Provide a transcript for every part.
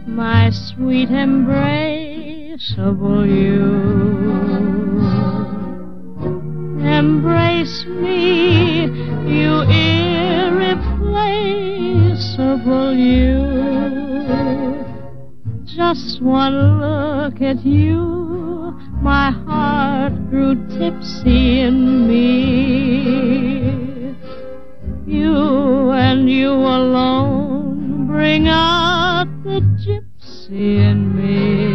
my sweet embraceable you. Embrace me, you irreplaceable you. Just one look at you, my heart grew tipsy in me. You and you alone bring out the gypsy in me.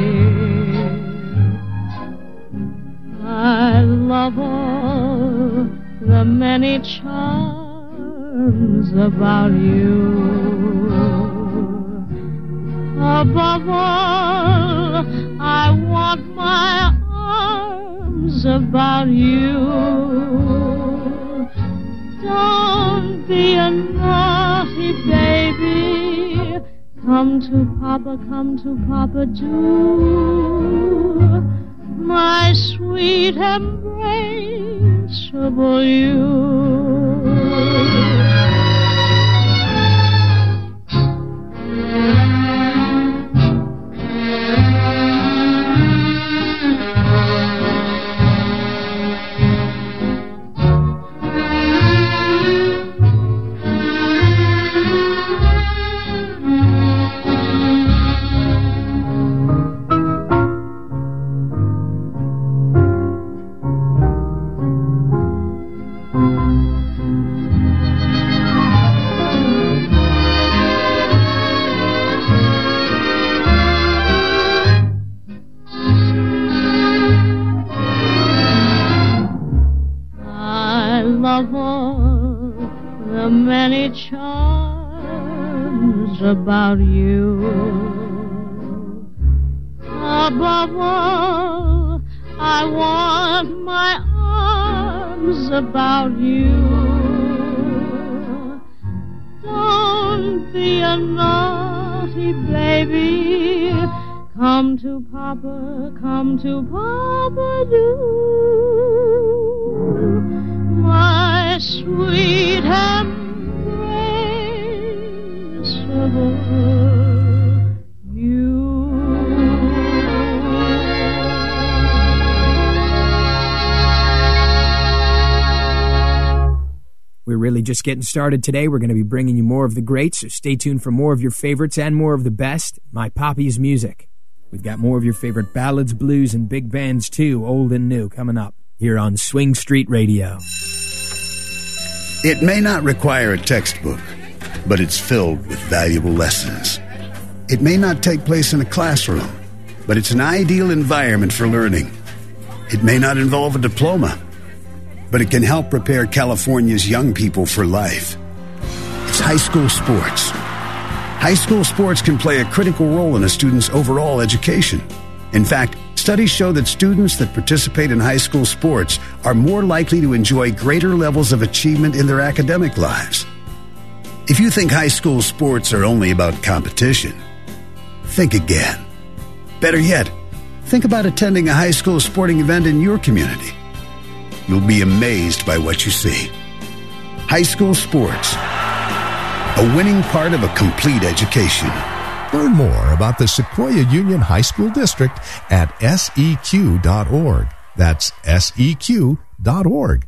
I love all the many charms about you. Above all, I want my arms about you. Don't be a naughty baby. Come to Papa, do. My sweet embraceable you. Charms about you. Above all, I want my arms about you. Don't be a naughty baby. Come to Papa, do. My sweet We're really just getting started today. We're going to be bringing you more of the greats, so stay tuned for more of your favorites and more of the best, My Poppy's Music. We've got more of your favorite ballads, blues, and big bands too, old and new, coming up here on Swing Street Radio. It may not require a textbook, but it's filled with valuable lessons. It may not take place in a classroom, but it's an ideal environment for learning. It may not involve a diploma, but it can help prepare California's young people for life. It's high school sports. High school sports can play a critical role in a student's overall education. In fact, studies show that students that participate in high school sports are more likely to enjoy greater levels of achievement in their academic lives. If you think high school sports are only about competition, think again. Better yet, think about attending a high school sporting event in your community. You'll be amazed by what you see. High school sports, a winning part of a complete education. Learn more about the Sequoia Union High School District at seq.org. That's seq.org.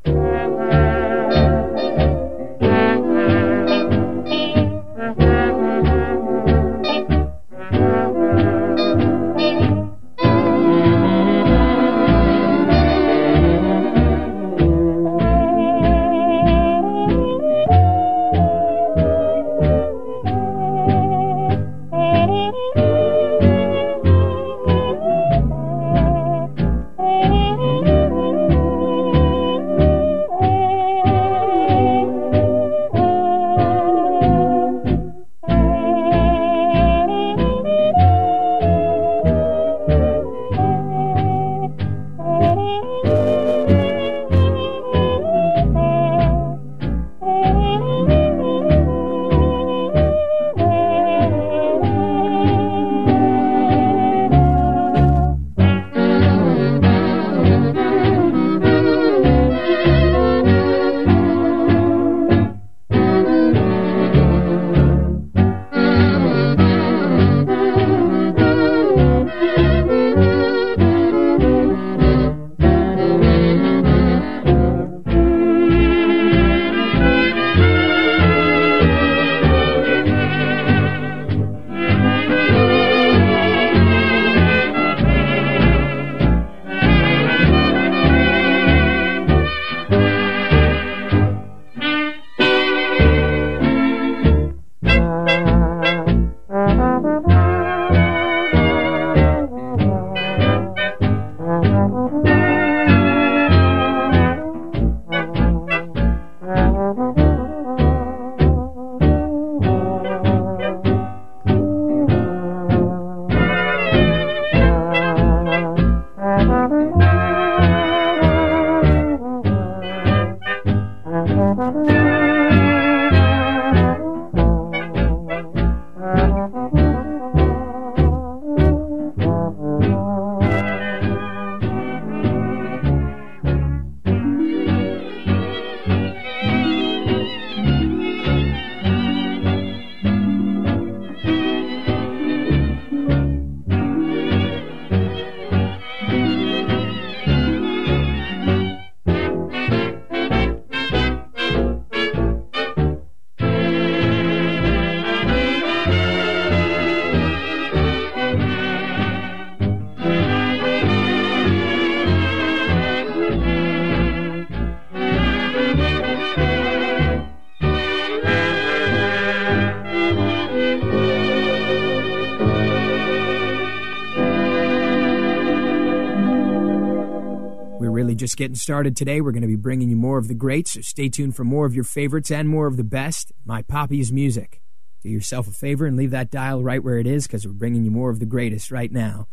only just getting started today. We're going to be bringing you more of the greats, so stay tuned for more of your favorites and more of the best. My Poppy's Music. Do yourself a favor and leave that dial right where it is, because we're bringing you more of the greatest right now.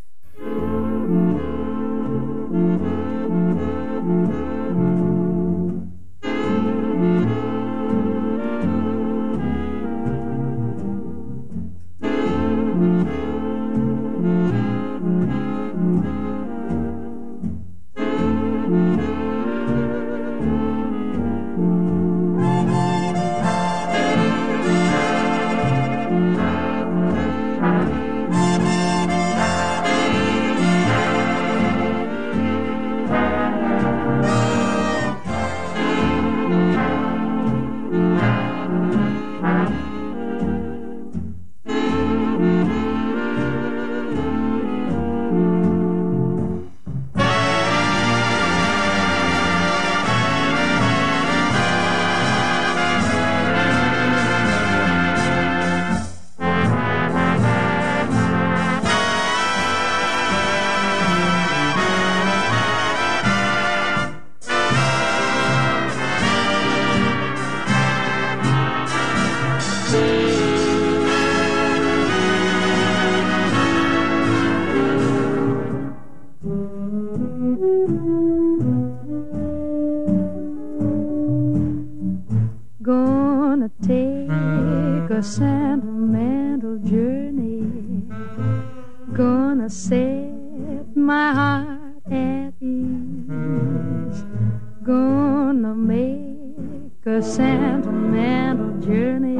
Gonna take a sentimental journey, gonna set my heart at ease, gonna make a sentimental journey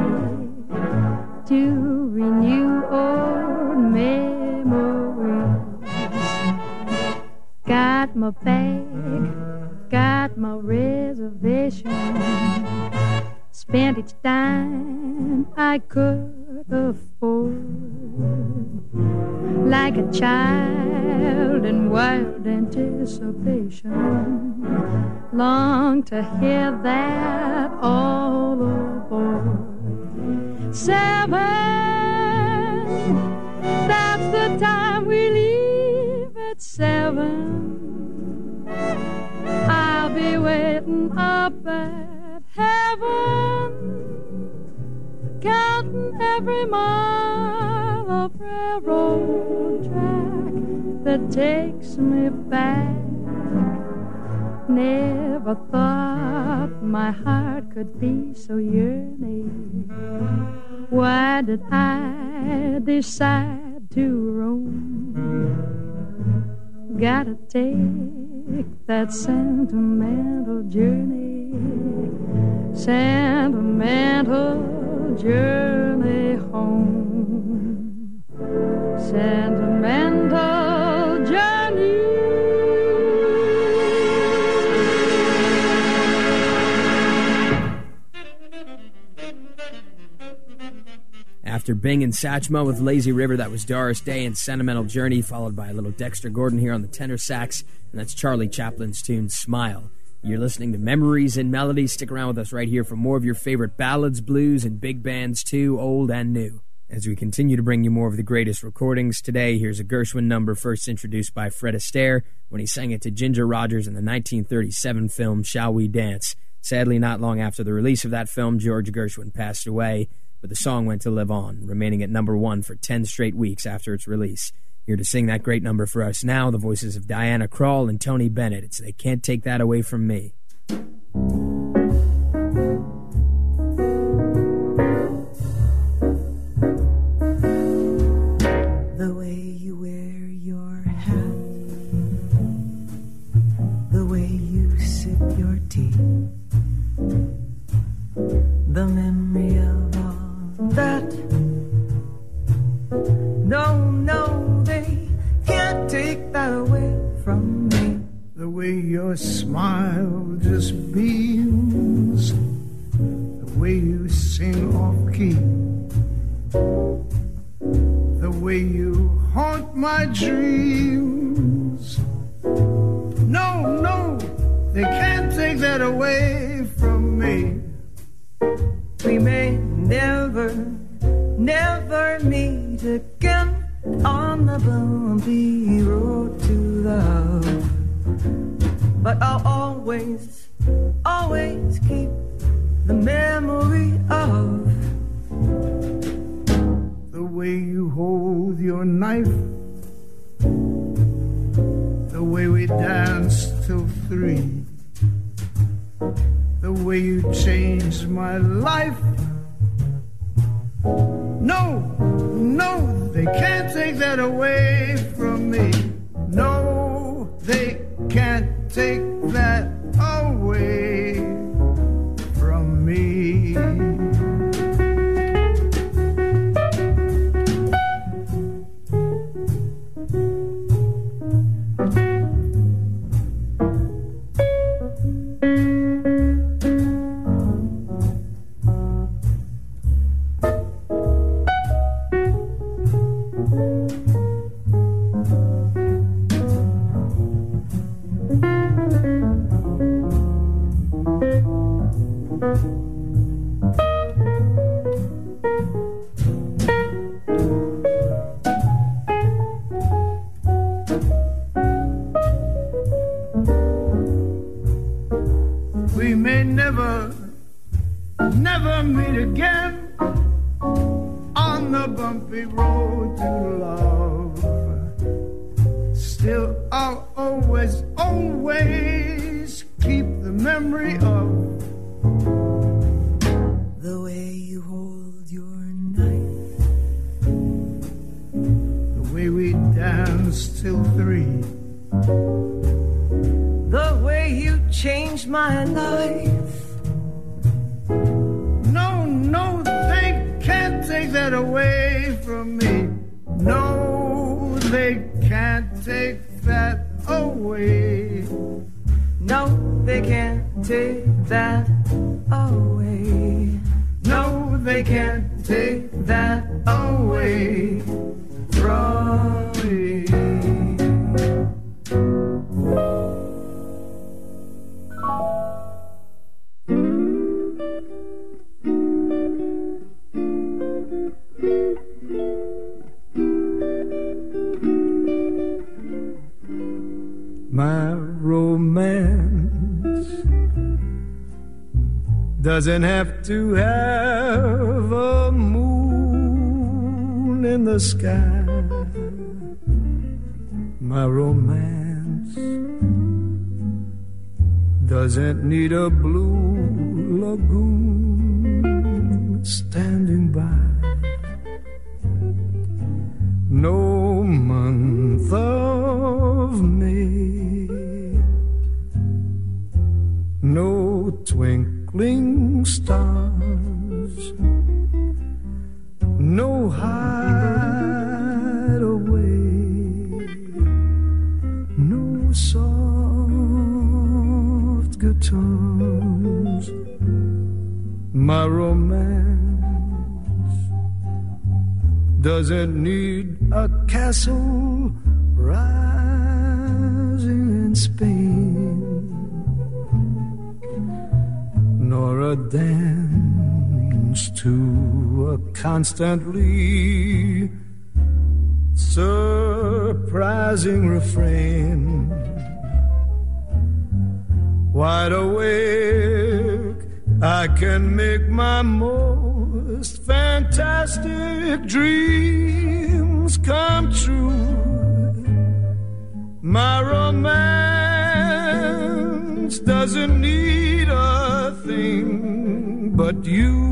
to renew old memories. Got my bag, got my reservation, spent each dime I could afford, like a child in wild anticipation, long to hear that all aboard. 7, that's the time we leave at 7. I'll be waiting up at heaven, counting every mile of railroad track that takes me back. Never thought my heart could be so yearning. Why did I decide to roam? Gotta take that sentimental journey, sentimental journey home, sentimental journey. After Bing and Satchmo with Lazy River, that was Doris Day and Sentimental Journey, followed by a little Dexter Gordon here on the tenor sax, and that's Charlie Chaplin's tune, Smile. You're listening to Memories and Melodies. Stick around with us right here for more of your favorite ballads, blues, and big bands too, old and new. As we continue to bring you more of the greatest recordings today, here's a Gershwin number first introduced by Fred Astaire when he sang it to Ginger Rogers in the 1937 film Shall We Dance. Sadly, not long after the release of that film, George Gershwin passed away, but the song went to live on, remaining at number 1 for 10 straight weeks after its release. Here to sing that great number for us now, the voices of Diana Krall and Tony Bennett. It's They Can't Take That Away From Me. The way you wear your hat, the way you sip your tea, the memory of all that. No, they can't take that away from me. The way your smile just beams, the way you sing off key, the way you haunt my dreams. No, they can't take that away from me. We may never meet again on the bumpy road to love, but I'll always, always keep the memory of the way you hold your knife, the way we danced till 3, the way you changed my life. No, no, they can't take that away from me. No, they can't take that away from me. We may never, never meet again on the bumpy road to love. Still, I'll always, always keep the memory of the way you hold your knife, the way we danced till 3, the way you changed my life. No, no, they can't take that away from me. No, they can't take that away. No, they can't take that away. No, they can't take that away from me. My romance doesn't have to have a moon in the sky. My romance doesn't need a blue lagoon standing by. No month of May, no twinkling stars, no hideaway, no soft guitars. My romance doesn't need a castle rising in Spain, nor a dance to a constantly surprising refrain. Wide awake, I can make my most fantastic dreams come true. My romance doesn't need a thing but you.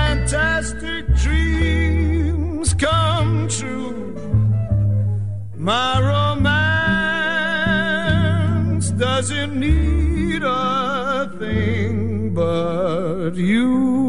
fantastic dreams come true. My romance doesn't need a thing but you.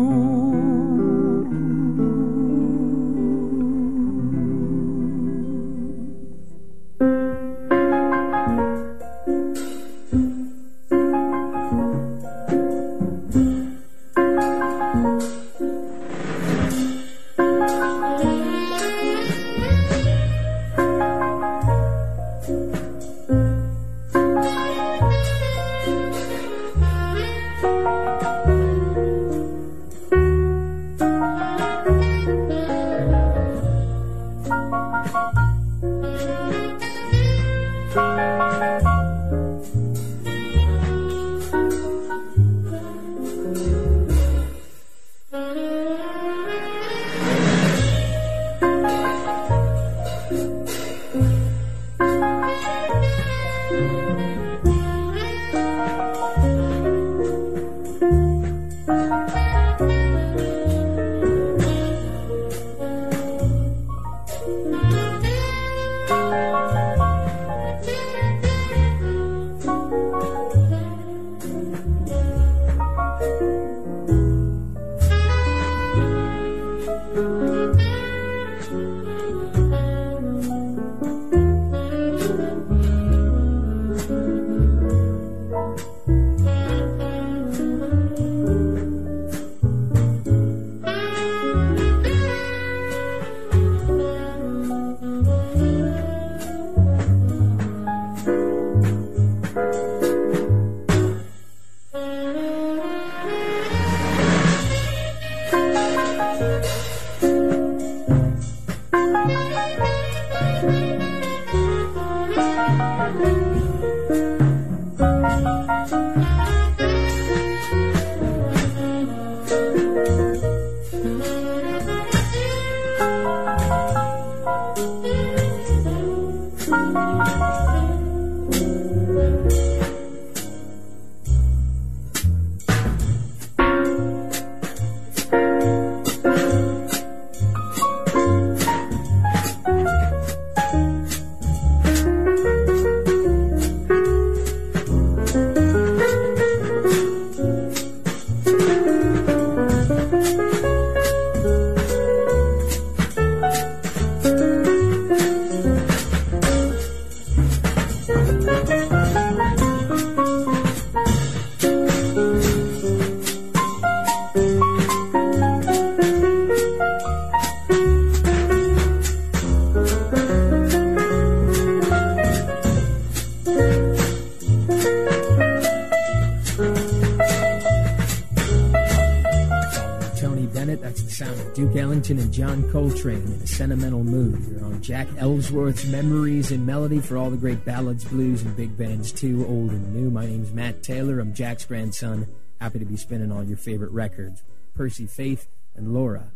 And John Coltrane in a sentimental mood. You're on Jack Ellsworth's Memories and Melody for all the great ballads, blues, and big bands too, old and new. My name's Matt Taylor. I'm Jack's grandson. Happy to be spinning all your favorite records. Percy Faith and Laura.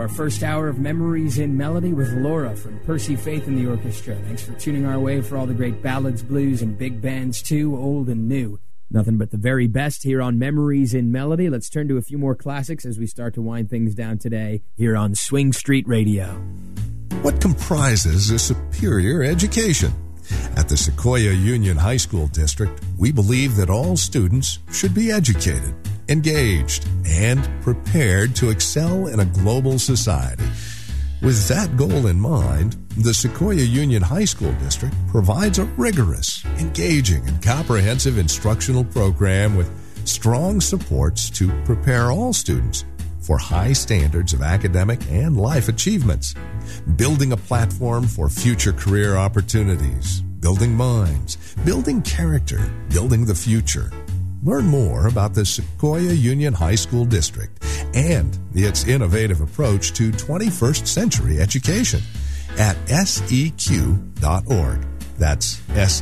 our first hour of Memories in Melody with Laura from Percy Faith and the Orchestra. Thanks for tuning our way for all the great ballads, blues, and big bands too, old and new. Nothing but the very best here on Memories in Melody. Let's turn to a few more classics as we start to wind things down today here on Swing Street Radio. What comprises a superior education? At the Sequoia Union High School District, we believe that all students should be educated, engaged, and prepared to excel in a global society. With that goal in mind, the Sequoia Union High School District provides a rigorous, engaging, and comprehensive instructional program with strong supports to prepare all students for high standards of academic and life achievements, building a platform for future career opportunities, building minds, building character, building the future. Learn more about the Sequoia Union High School District and its innovative approach to 21st century education at seq.org. That's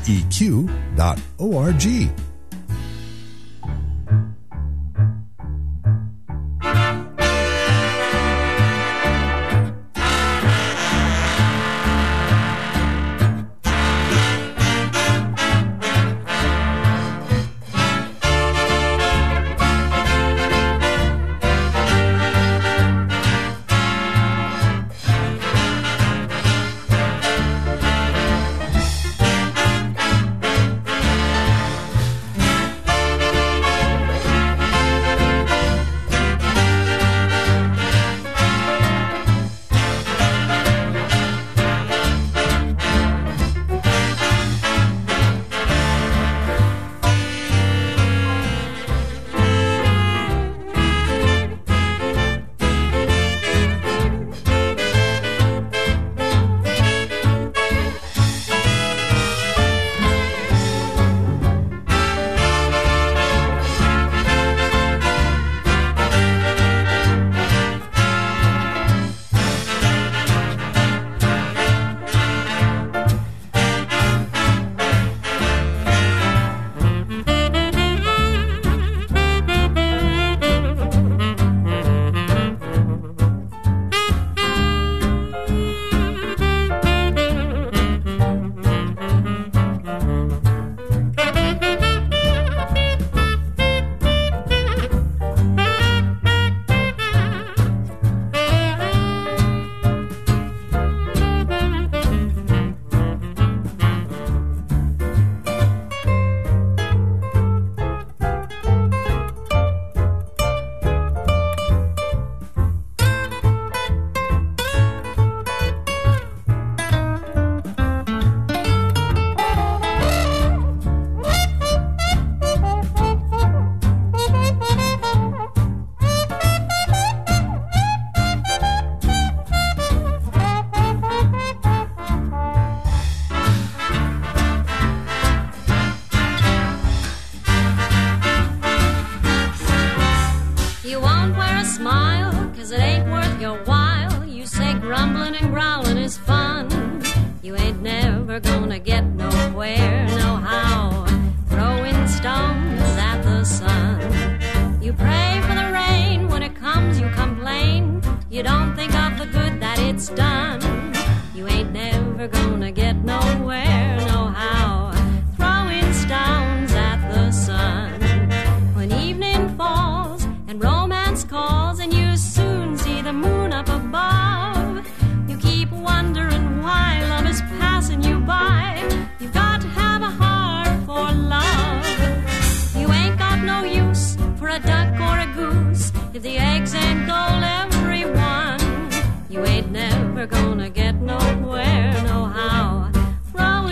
seq.org. Never gonna get nowhere, no how. Throwing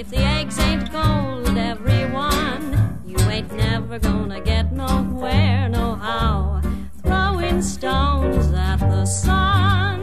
If the eggs ain't cold, everyone, you ain't never gonna get nowhere, no how. Throwing stones at the sun.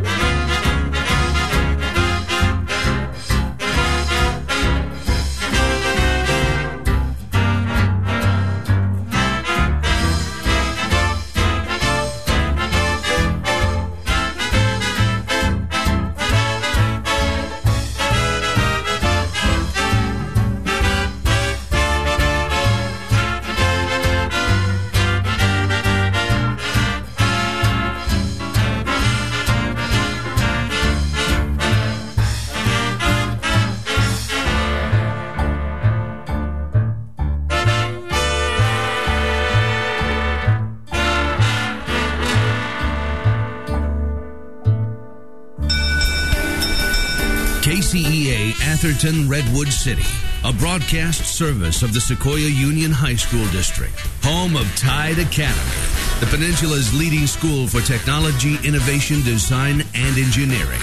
KCEA Atherton Redwood City, a broadcast service of the Sequoia Union High School District, home of Tide Academy, the peninsula's leading school for technology, innovation, design, and engineering.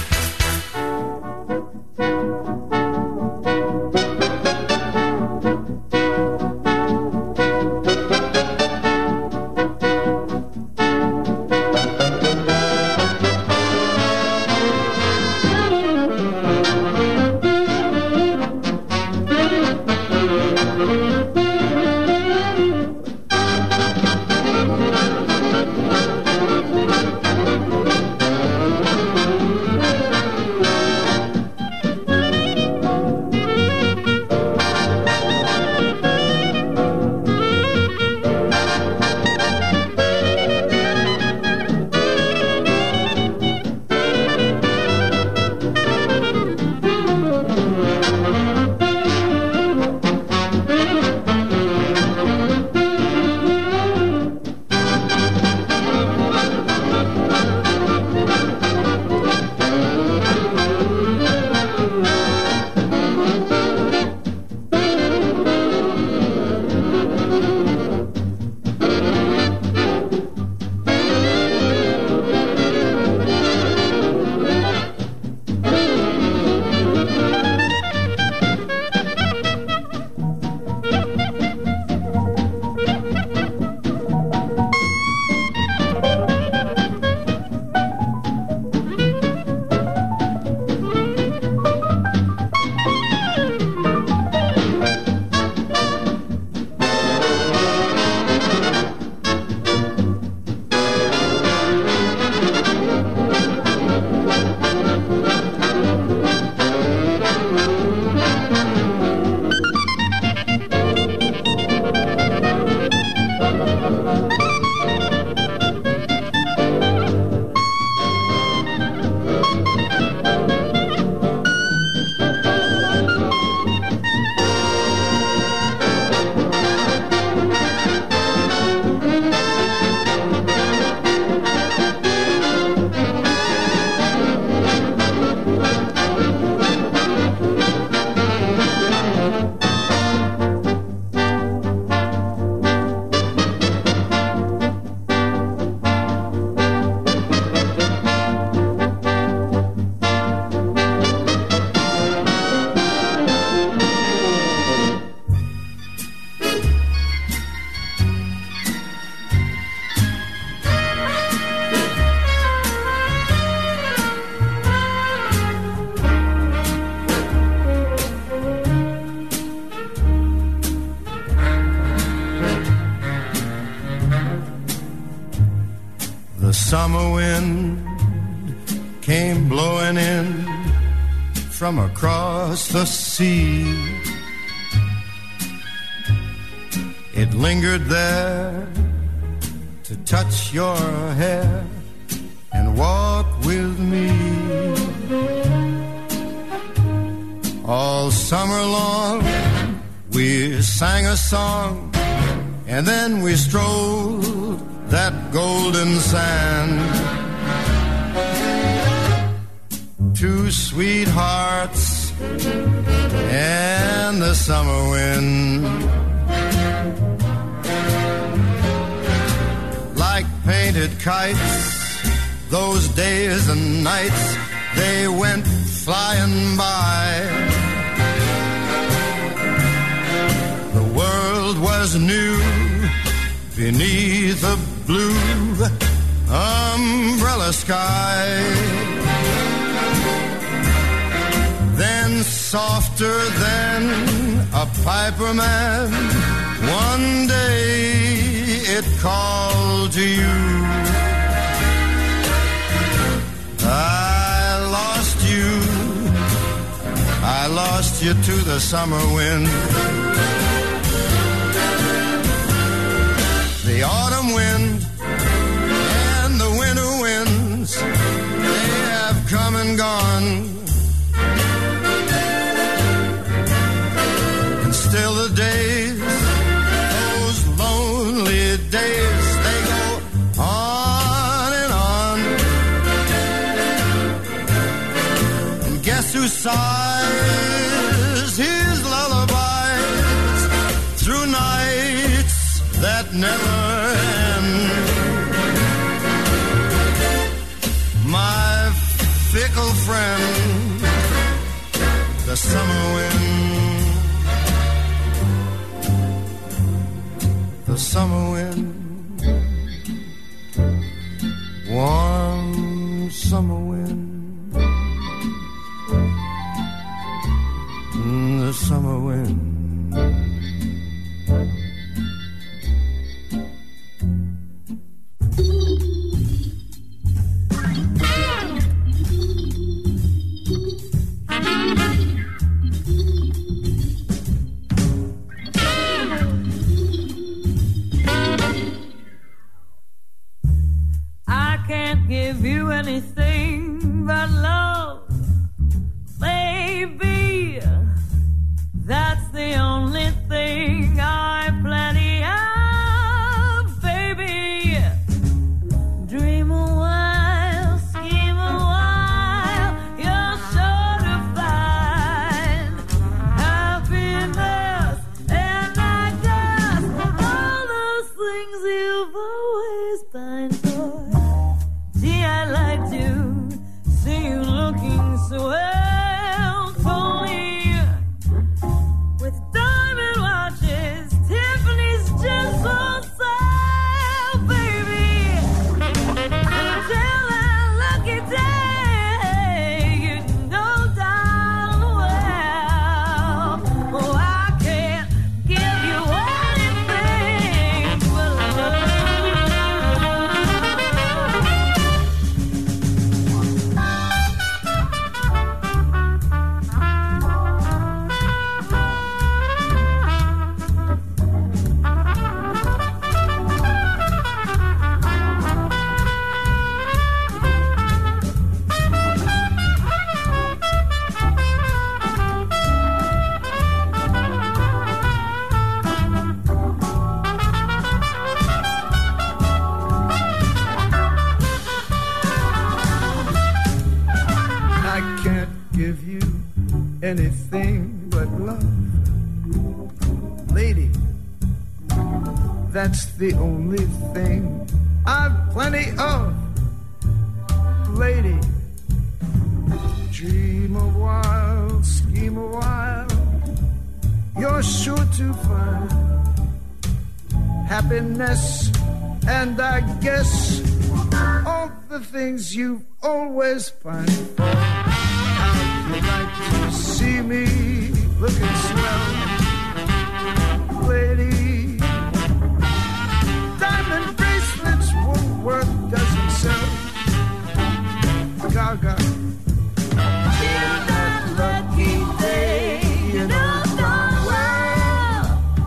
The summer wind came blowing in from across the sea. It lingered there to touch your hair and walk with me. All summer long we sang a song, and then we strolled that golden sand. Two sweethearts and the summer wind, like painted kites, those days and nights, they went flying by. was new beneath a blue umbrella sky. Then softer than a piper man, one day it called to you. I lost you to the summer wind. The autumn wind and the winter winds, they have come and gone. And still the days, those lonely days, they go on and on. And guess who sighs his lullabies through nights that never end? My fickle friend, the summer wind. The summer wind, warm summer wind, the summer wind. I can't give you anything but love, baby. That's the only thing I plenty of, baby. Dream a while, scheme a while, you're sure to find happiness, and I guess all those things you've always pined for. Gee, I'd like to see you looking swell, Tony, with diamond watches, Tiffany's just so sad, baby. Until that lucky day, you know darn well, oh, I can't give you anything but love. I can't give you anything but love, lady. That's the only thing I've plenty of, lady. Dream a while, scheme a while, you're sure to find happiness, and I guess all the things you've always pined for. How'd you like to see me looking swell, lady? Diamond bracelets won't work, doesn't sell. Gaga. Till that lucky day, you know darn well,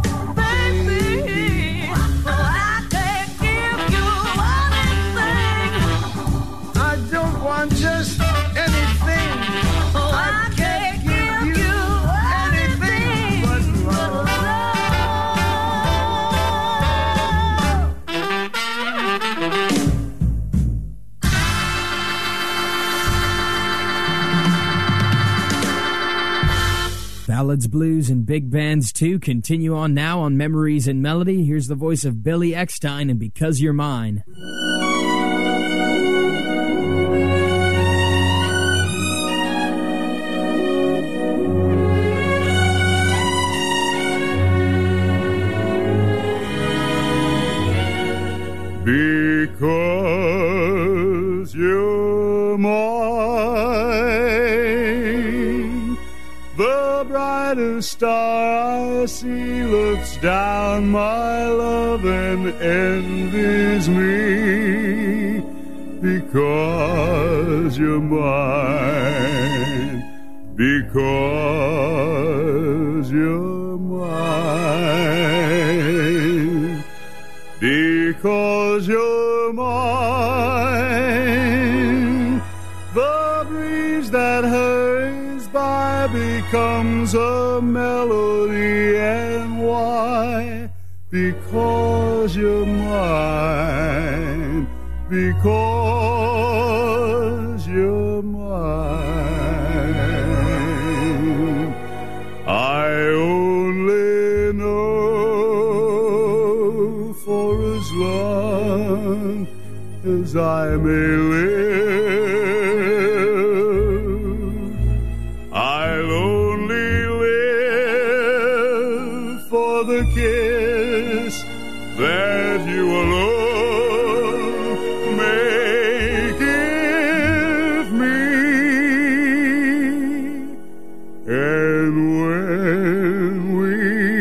baby, oh, I can't give you anything. I don't want just anything. Oh, I can't give you anything but love. Ballads, blues, and big bands too continue on now on Memories and Melody. Here's the voice of Billy Eckstine and Because You're Mine. you're mine. The brightest star I see looks down my love and envies me, because you're mine, because you're mine, because you're mine. The breeze that hurries by becomes a melody, and why? Because you're mine, because you're mine. I only know for as long as I may live, I'll only live for the kiss that you alone may give me. And when we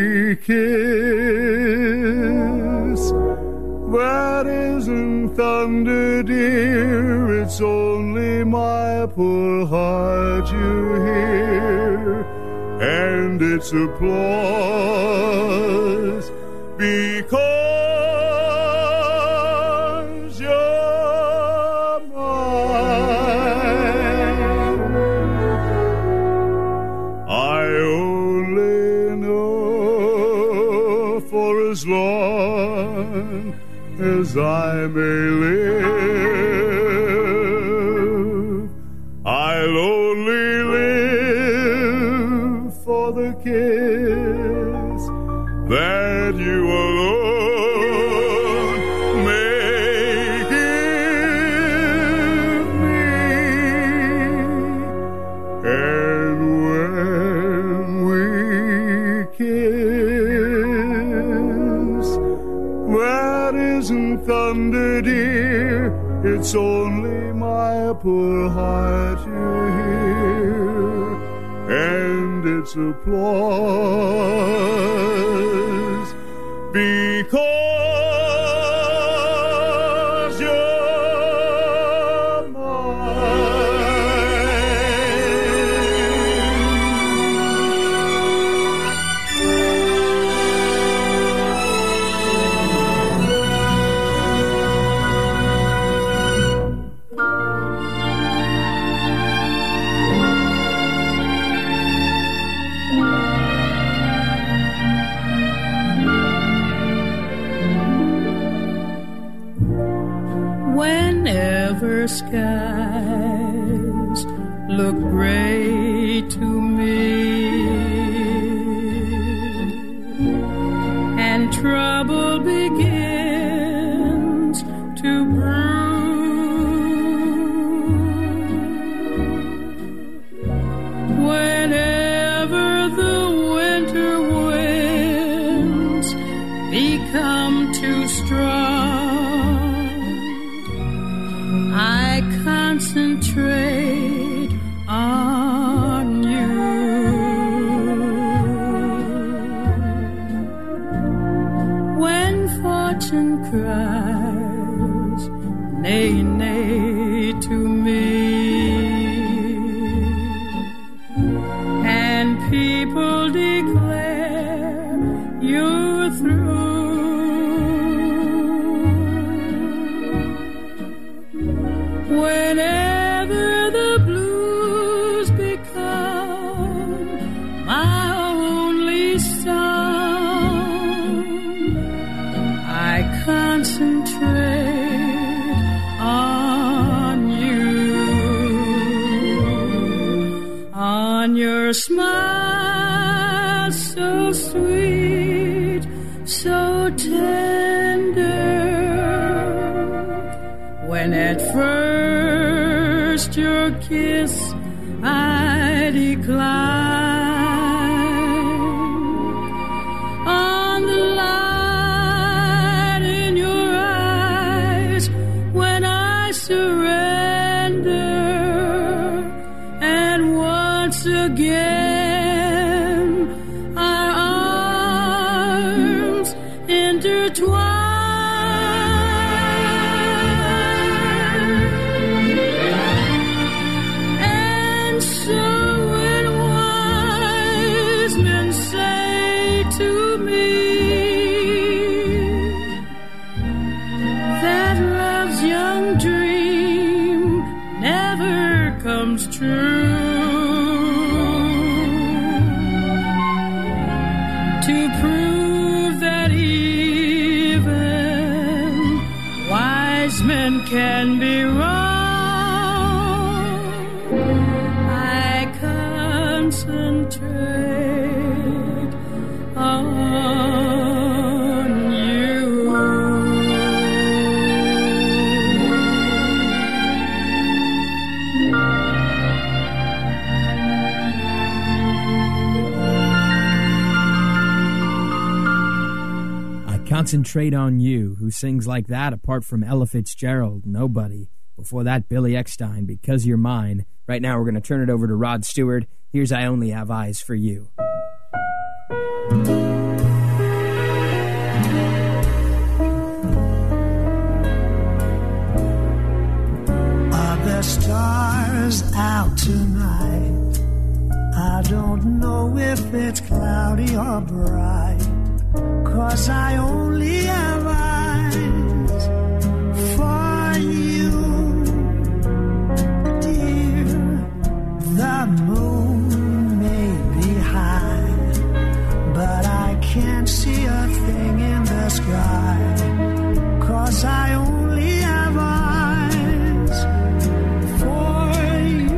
kiss, that isn't thunder, dear, it's only my poor heart you hear, and it's applause because you're mine. I only know for as long as I may live, I'll only live for the kiss that you alone may give me. And when we kiss, that isn't thunder, dear, it's only my poor heart you hear, and it's applause because you're Whenever skies look gray to me and trouble begins to brew, whenever the winter winds become too strong, I concentrate on you. When fortune cries, nay, nay to me, and people declare you're through, whenever the blues become my only song, I concentrate on you, on your smile so sweet, so tender, when at first your kiss I decline, on the light in your eyes when I surrender, again, our arms intertwined. And so when wise men say to me that love's young dream never comes true, to prove that even wise men can be wrong, I concentrate on you. Concentrate on You. Who sings like that apart from Ella Fitzgerald? Nobody. Before that, Billy Eckstine, Because You're Mine. Right now, we're going to turn it over to Rod Stewart. Here's I Only Have Eyes for You. Are there stars out tonight? I don't know if it's cloudy or bright, 'cause I only have eyes for you, dear. The moon may be high, but I can't see a thing in the sky, 'cause I only have eyes for you.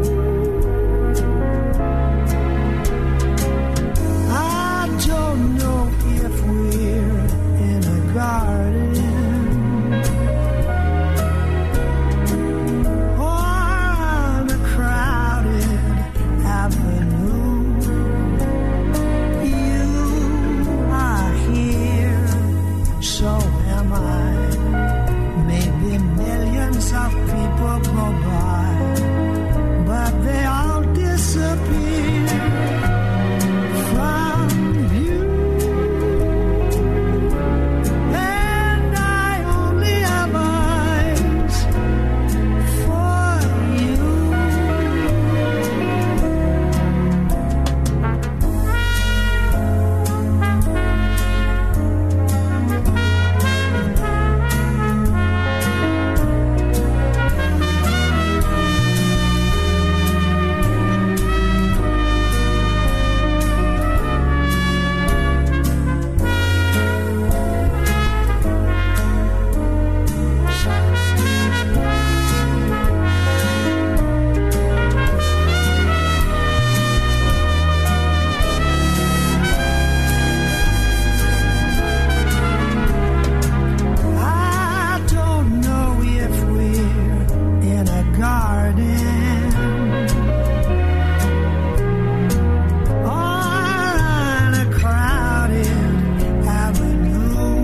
I don't know if we're in a garden or on a crowded avenue. You are here, so am I. Maybe millions of people go by, but they all disappear from view. And I only have eyes for you. I don't know if we're in a garden or on a crowded avenue.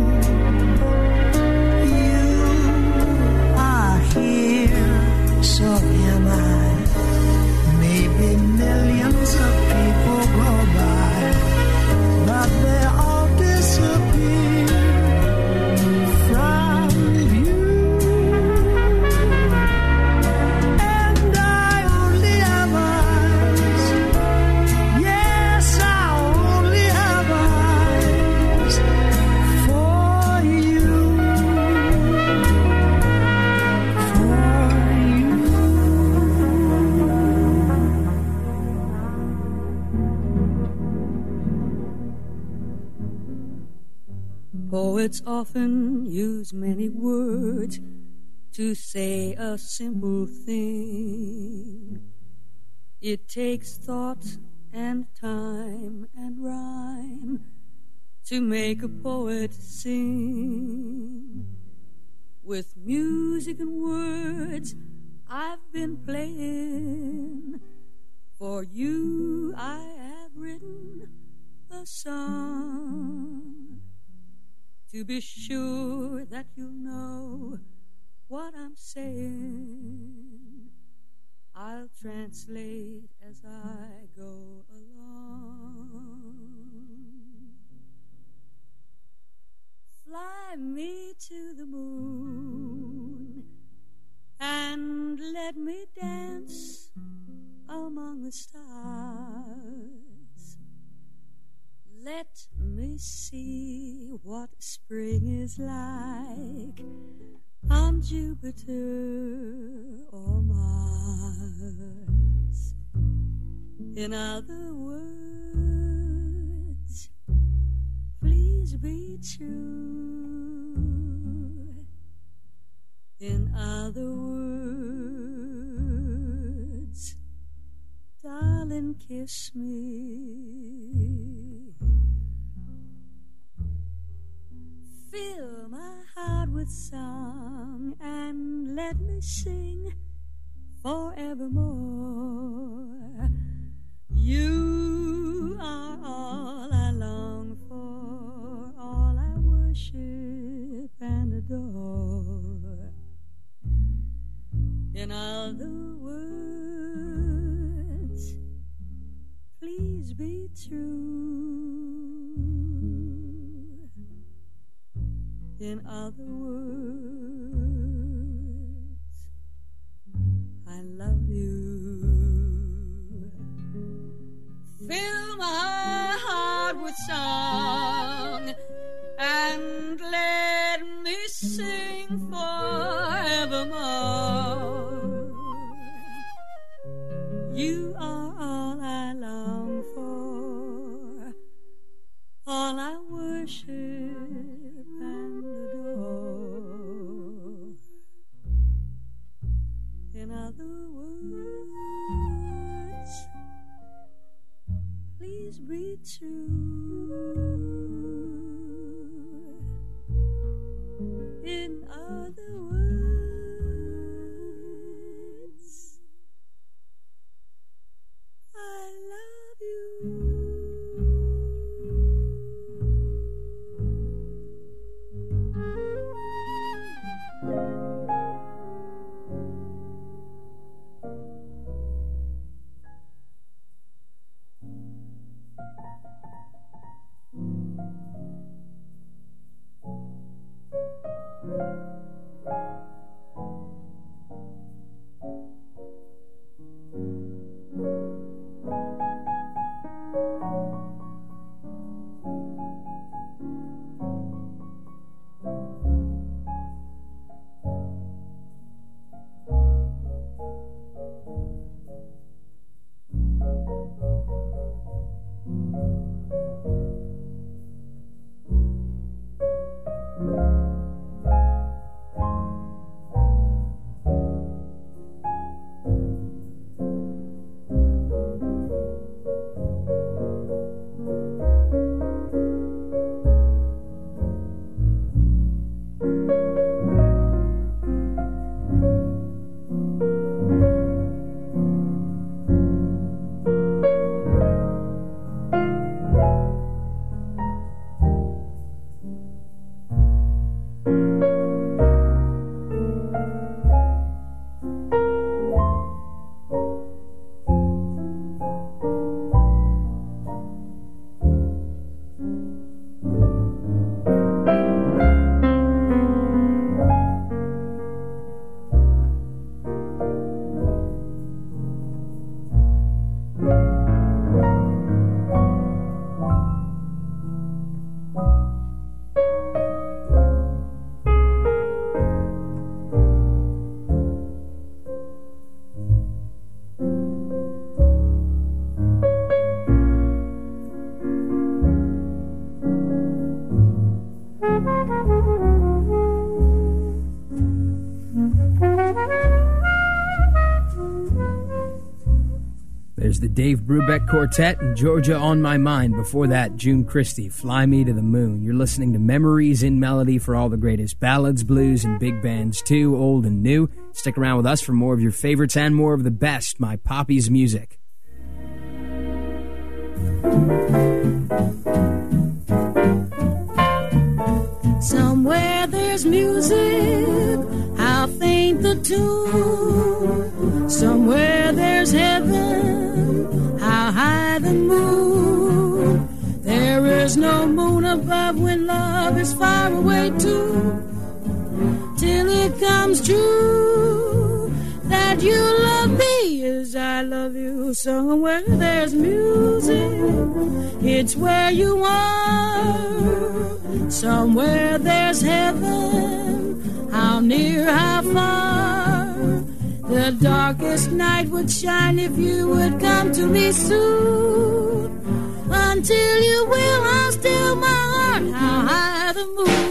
You are here, so am I. Maybe millions of people go by, but they all disappear from view. And I only have eyes. Yes, I only have eyes for you. For you. Poets often use many words to say a simple thing. It takes thought and time and rhyme to make a poet sing. With music and words I've been playing, for you I have written a song. To be sure that you'll know what I'm saying, I'll translate as I go along. Fly me to the moon and let me dance among the stars. Let me see what spring is like on Jupiter or Mars. In other words, please be true. In other words, darling, kiss me. Fill my heart with song and let me sing forevermore. You are all I long for, all I worship and adore. In other words, please be true. In other words, I love you. Fill my heart with song and let me sing forevermore. You are all I long for, all I worship and adore. In other words, please be true. In other words, I love you. There's the Dave Brubeck Quartet and Georgia on My Mind. Before that, June Christie, Fly Me to the Moon. You're listening to Memories in Melody for all the greatest ballads, blues, and big bands too, old and new. Stick around with us for more of your favorites and more of the best, My Poppy's Music. Somewhere there's music, how faint the tune. Somewhere there's There's no moon above when love is far away too, till it comes true that you love me as I love you. Somewhere there's music, it's where you are. Somewhere there's heaven, how near, how far. The darkest night would shine if you would come to me soon. Until you will, I'll still my heart, how high the moon.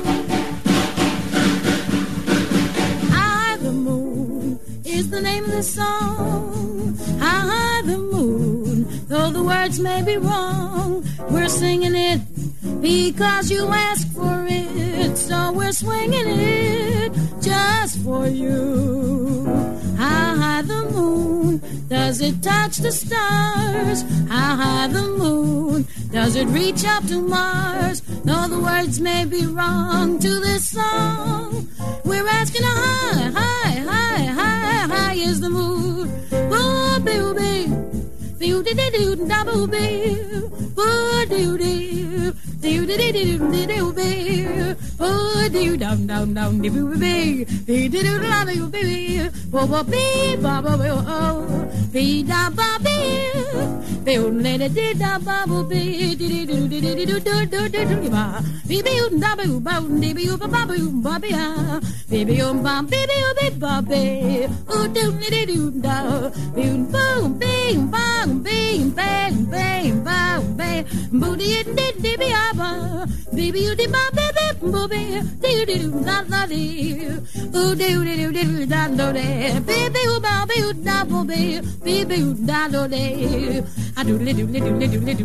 High the moon is the name of the song. How high the moon, though the words may be wrong, we're singing it because you asked for it. So we're swinging it just for you. How high the moon, does it touch the stars? How high the moon, does it reach up to Mars? Though the words may be wrong to this song, we're asking how high, high, high, high, high is the moon. Boo, boo, boo, boo, doo, doo, doo, double boo, boo, doo, doo. Do do do do do do be, oh do down down down do be, do do do la do be, bo bo be ba ba oh, be da ba be, be let it did da ba bo be, do do do do do do do do ba, be be da ba ba be be ba ba ba be ah, be be ba be be ba be, oh do do do da, boom boom bing bang bing bang bang bang bang, booty did be ah. Baby, you did my baby, booby, do do da da dee, oh do do do da da dee, baby, you baby, you da booby, baby, you da da dee, I do do do do do do do do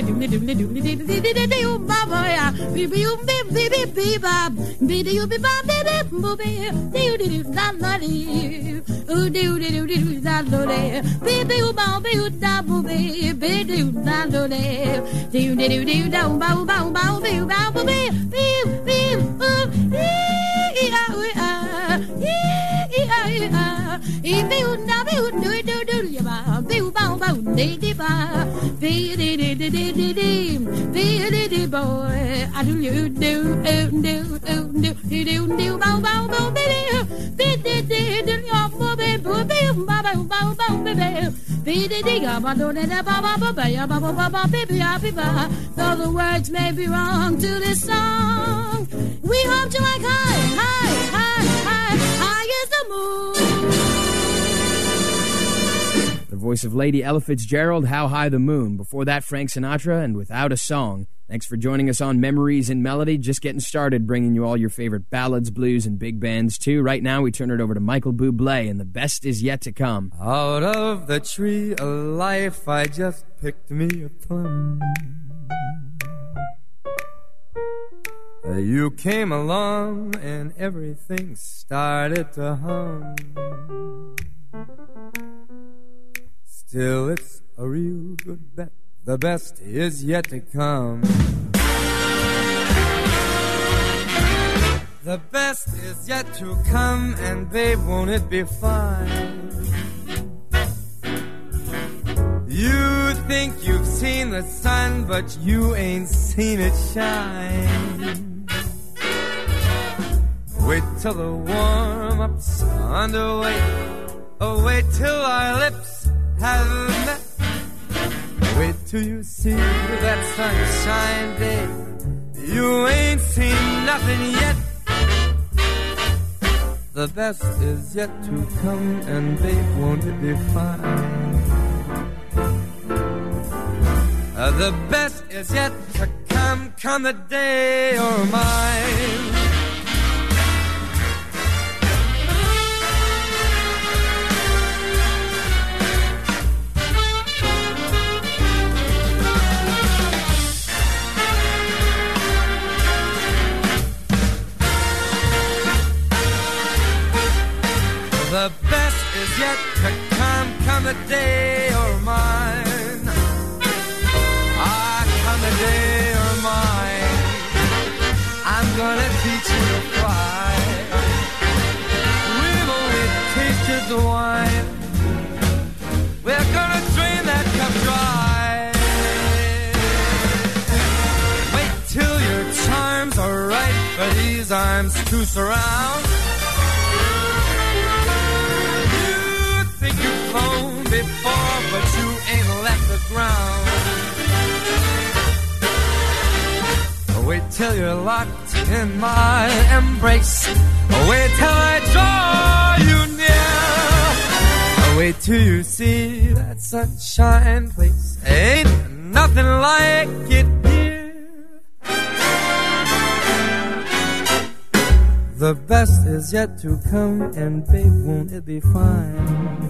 do baba ya, baby, you baby, baby, baby, you be my baby, booby, do do da da dee, oh do do do da da dee, baby, you baby, you da booby, baby, you da da dee, do do do da ba ba. Bow, bow, bow, bow, beep, beep, beep, boop, boy, I do you do bow, bow, bow, baby, though the words may be wrong to this song, we hope you like high, high, high, high, high as the moon. The voice of Lady Ella Fitzgerald, How High the Moon. Before that, Frank Sinatra and Without a Song. Thanks for joining us on Memories in Melody. Just getting started, bringing you all your favorite ballads, blues, and big bands, too. Right now, we turn it over to Michael Bublé, and the best is yet to come. Out of the tree of life, I just picked me a plum. You came along, and everything started to hum. Still, it's a real good bet. The best is yet to come. The best is yet to come, and babe, won't it be fine? You think you've seen the sun, but you ain't seen it shine. Wait till the warm-up's underway. Oh, wait till our lips have met. Wait till you see that sunshine day. You ain't seen nothing yet. The best is yet to come, and babe, won't it be fine? The best is yet to come, come the day you're mine. The best is yet to come, come the day you're mine. Ah, come the day you're mine. I'm gonna teach you to fly. We've only tasted the wine. We're gonna drain that cup dry. arms to surround. You think you've flown before, but you ain't left the ground. Wait till you're locked in my embrace. Wait till I draw you near. Wait till you see that sunshine place. Ain't nothing like it here. The best is yet to come, and babe, won't it be fine?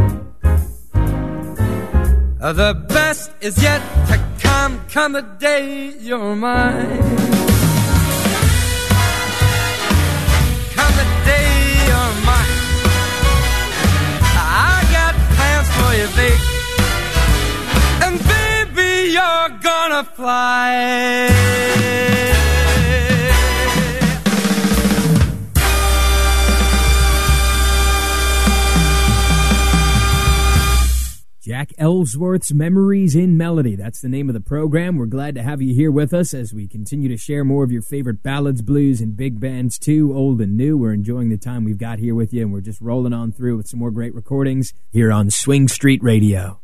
The best is yet to come, come the day you're mine. Come the day you're mine. I got plans for you, babe, and baby, you're gonna fly. Jack Ellsworth's Memories in Melody. That's the name of the program. We're glad to have you here with us as we continue to share more of your favorite ballads, blues, and big bands too, old and new. We're enjoying the time we've got here with you, and we're just rolling on through with some more great recordings here on Swing Street Radio.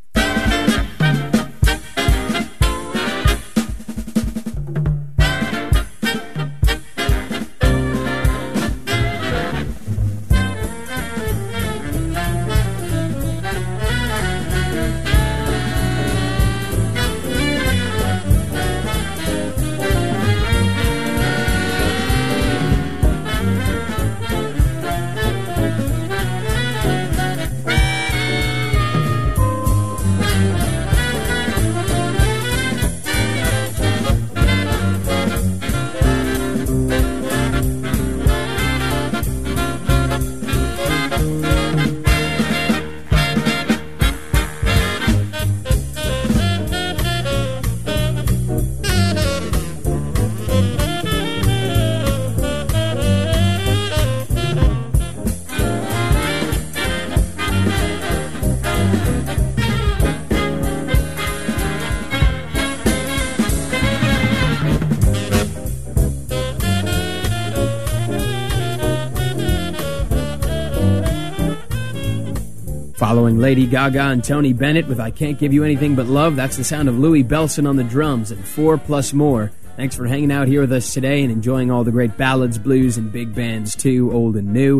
Following Lady Gaga and Tony Bennett with I Can't Give You Anything But Love, that's the sound of Louis Bellson on the drums and 4+ More. Thanks for hanging out here with us today and enjoying all the great ballads, blues, and big bands too, old and new.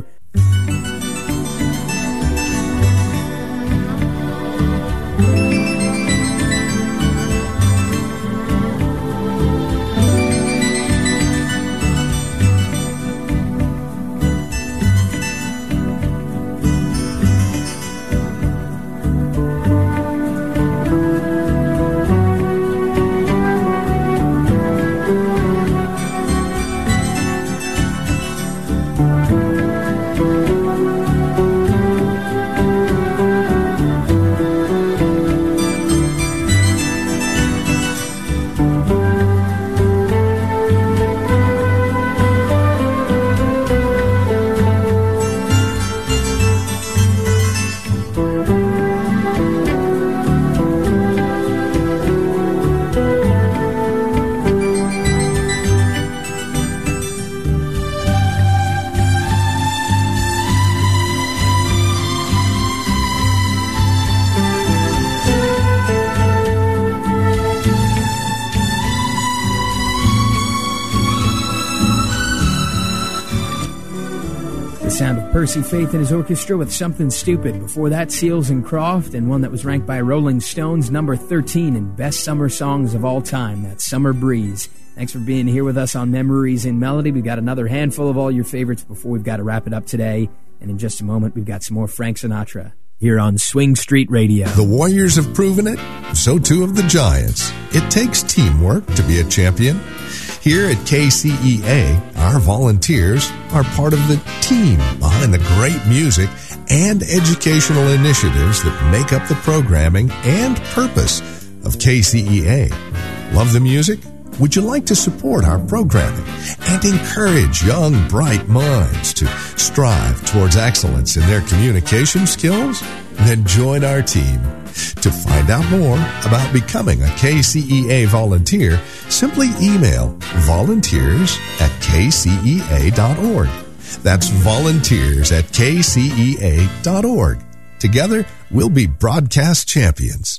Sound of Percy Faith and his orchestra with Something Stupid. Before that, Seals and Croft, and one that was ranked by Rolling Stones number 13 in Best Summer Songs of All Time. That's Summer Breeze. Thanks for being here with us on Memories in Melody. We've got another handful of all your favorites before we've got to wrap it up today. And in just a moment, we've got some more Frank Sinatra here on Swing Street Radio. The Warriors have proven it, so too have the Giants. It takes teamwork to be a champion. Here at KCEA, our volunteers are part of the team behind the great music and educational initiatives that make up the programming and purpose of KCEA. Love the music? Would you like to support our programming and encourage young, bright minds to strive towards excellence in their communication skills? Then join our team. To find out more about becoming a KCEA volunteer, simply email volunteers@kcea.org. That's volunteers@kcea.org. Together, we'll be broadcast champions.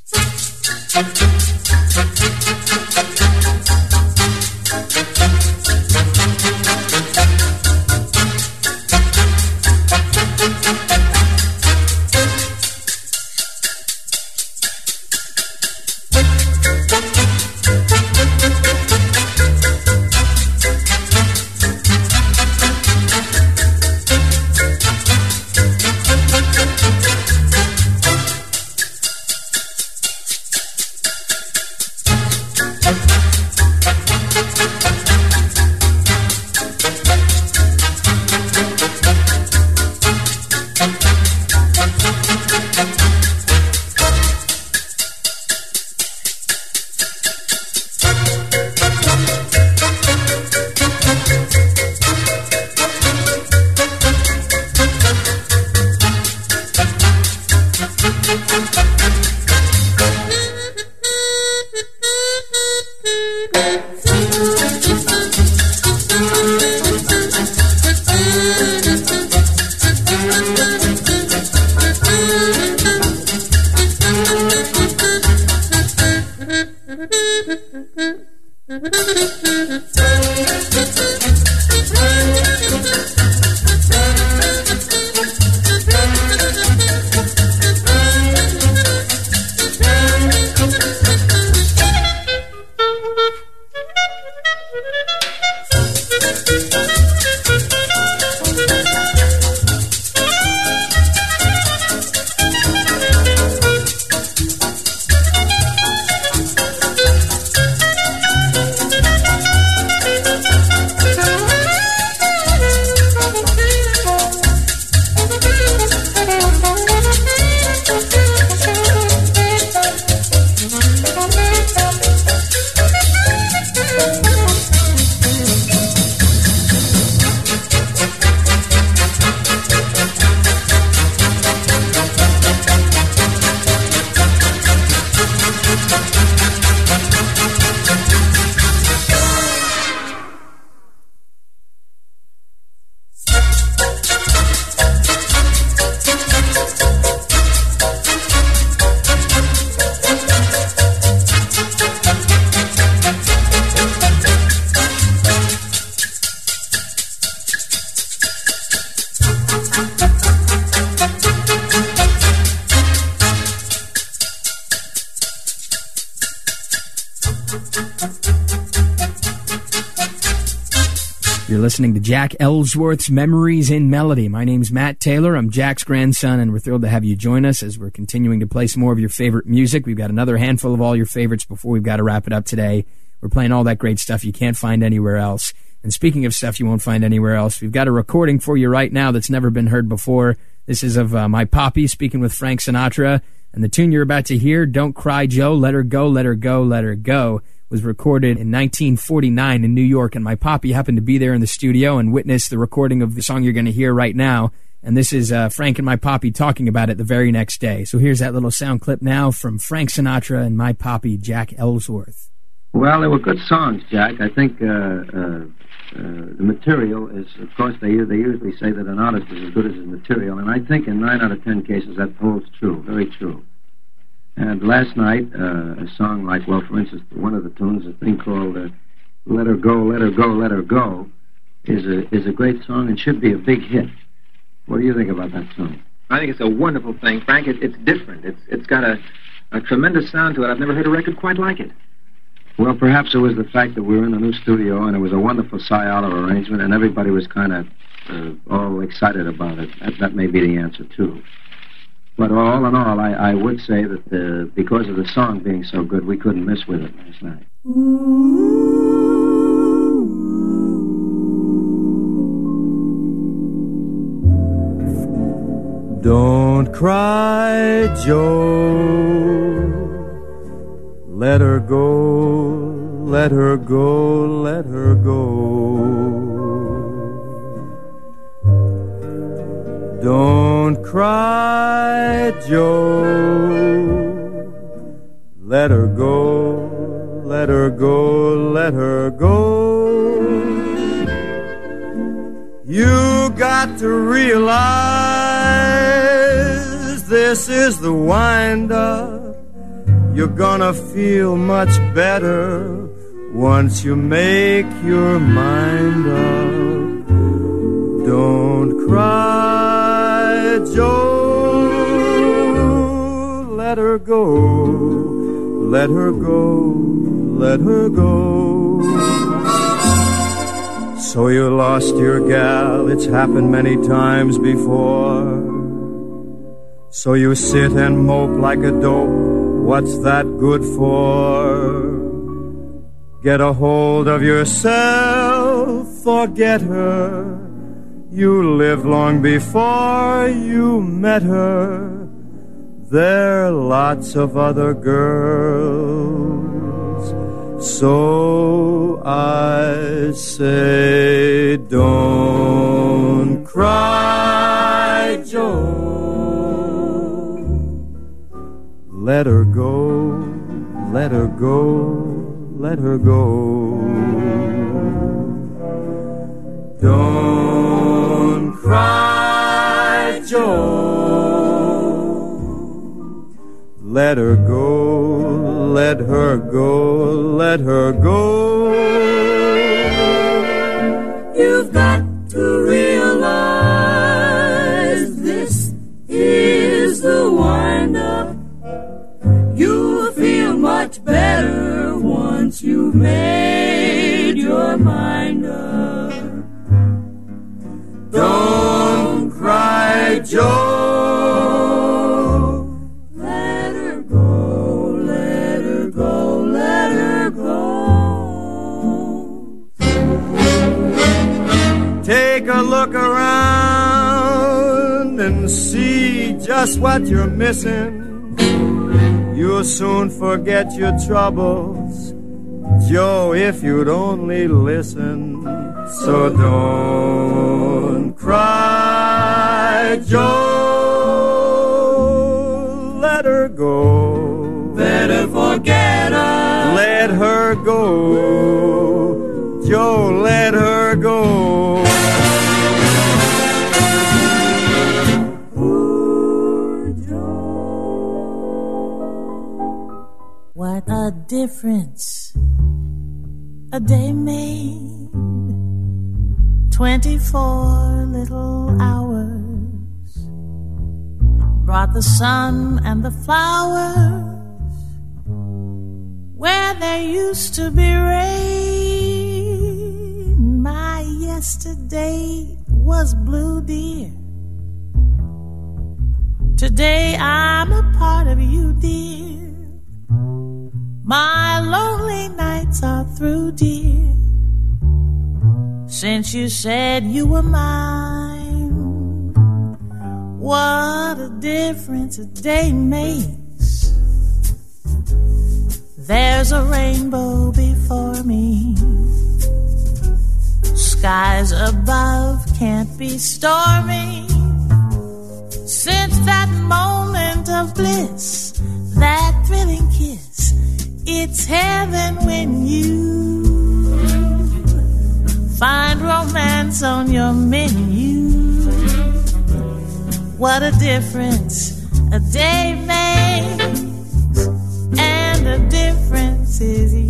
You're listening to Jack Ellsworth's Memories in Melody. My name's Matt Taylor. I'm Jack's grandson, and we're thrilled to have you join us as we're continuing to play some more of your favorite music. We've got another handful of all your favorites before we've got to wrap it up today. We're playing all that great stuff you can't find anywhere else. And speaking of stuff you won't find anywhere else, we've got a recording for you right now that's never been heard before. This is of My Poppy speaking with Frank Sinatra. And the tune you're about to hear, Don't Cry Joe, Let Her Go, Let Her Go, Let Her Go, was recorded in 1949 in New York, and my poppy happened to be there in the studio and witnessed the recording of the song you're going to hear right now. And this is Frank and my poppy talking about it the very next day. So here's that little sound clip now from Frank Sinatra and my poppy, Jack Ellsworth. Well, they were good songs, Jack. I think the material is, of course, they usually say that an artist is as good as his material, and I think in 9 out of 10 cases that holds true, very true. And last night, a song like, well, for instance, one of the tunes, a thing called Let Her Go, Let Her Go, Let Her Go, is a great song and should be a big hit. What do you think about that song? I think it's a wonderful thing, Frank. It's different. It's got a tremendous sound to it. I've never heard a record quite like it. Well, perhaps it was the fact that we were in a new studio and it was a wonderful Cy Oliver arrangement and everybody was kind of all excited about it. That may be the answer, too. But all in all, I would say that because of the song being so good, we couldn't miss with it last night. Don't cry, Joe. Let her go, let her go, let her go. Don't cry, Joe. Let her go, let her go, let her go. You got to realize this is the wind-up. You're gonna feel much better once you make your mind up. Don't cry, Joe. Let her go, let her go, let her go. So you lost your gal, it's happened many times before. So you sit and mope like a dope, what's that good for? Get a hold of yourself, forget her. You lived long before you met her. There are lots of other girls. So I say, don't cry, Joe. Let her go, let her go, let her go. Don't cry, Joe. Let her go, let her go, let her go. You've got to realize this is the wind-up. You'll feel much better once you've made your mind up. Don't cry, Joe. Let her go, let her go, let her go. Take a look around and see just what you're missing. You'll soon forget your troubles, Joe, if you'd only listen. So don't cry, Joe. Let her go. Better forget her. Let her go. Joe, let her go. What a difference a day made. 24 little hours brought the sun and the flowers where there used to be rain. My yesterday was blue, dear. Today I'm a part of you, dear. My lonely nights are through, dear, since you said you were mine. What a difference a day makes. There's a rainbow before me. Skies above can't be stormy. Since that moment of bliss, that thrilling kiss, it's heaven when you find romance on your menu. What a difference a day makes, and the difference is you.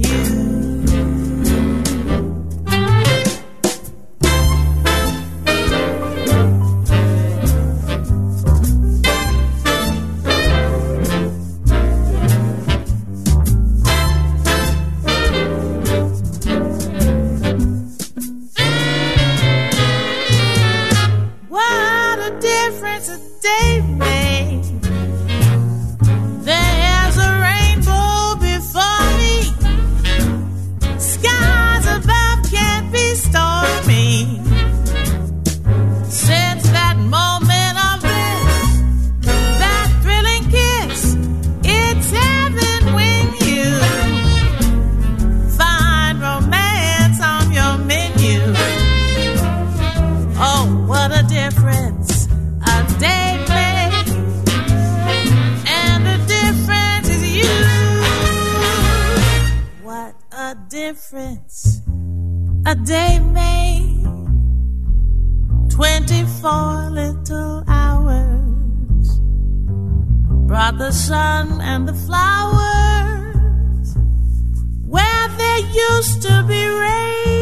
day made 24 little hours, brought the sun and the flowers where there used to be rain.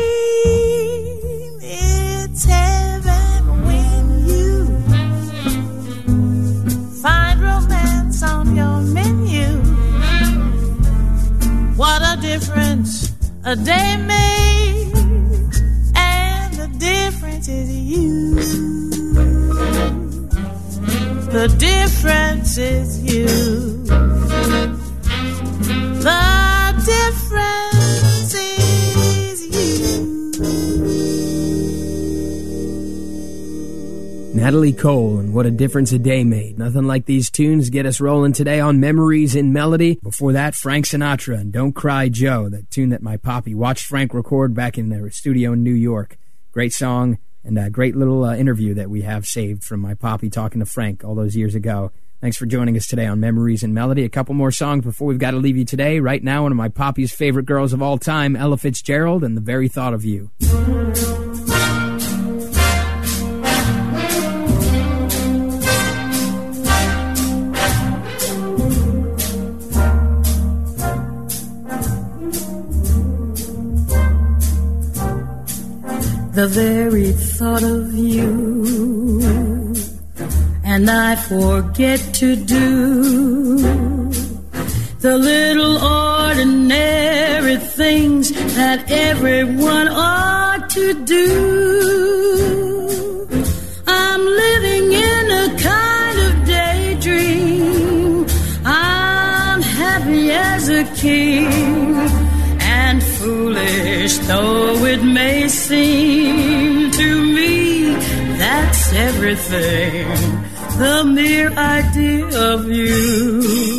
It's heaven when you find romance on your menu. What a difference a day made, and the difference is you. The difference is you. The difference is you. Natalie Cole and What a Difference a Day Made. Nothing like these tunes get us rolling today on Memories in Melody. Before that, Frank Sinatra and Don't Cry Joe, that tune that my poppy watched Frank record back in the studio in New York. Great song and a great little interview that we have saved from my poppy talking to Frank all those years ago. Thanks for joining us today on Memories in Melody. A couple more songs before we've got to leave you today. Right now, one of my poppy's favorite girls of all time, Ella Fitzgerald and The Very Thought of You. The very thought of you, and I forget to do the little ordinary things that everyone ought to do. I'm living in a kind of daydream. I'm happy as a king, and foolish though it may seem to me, that's everything. The mere idea of you,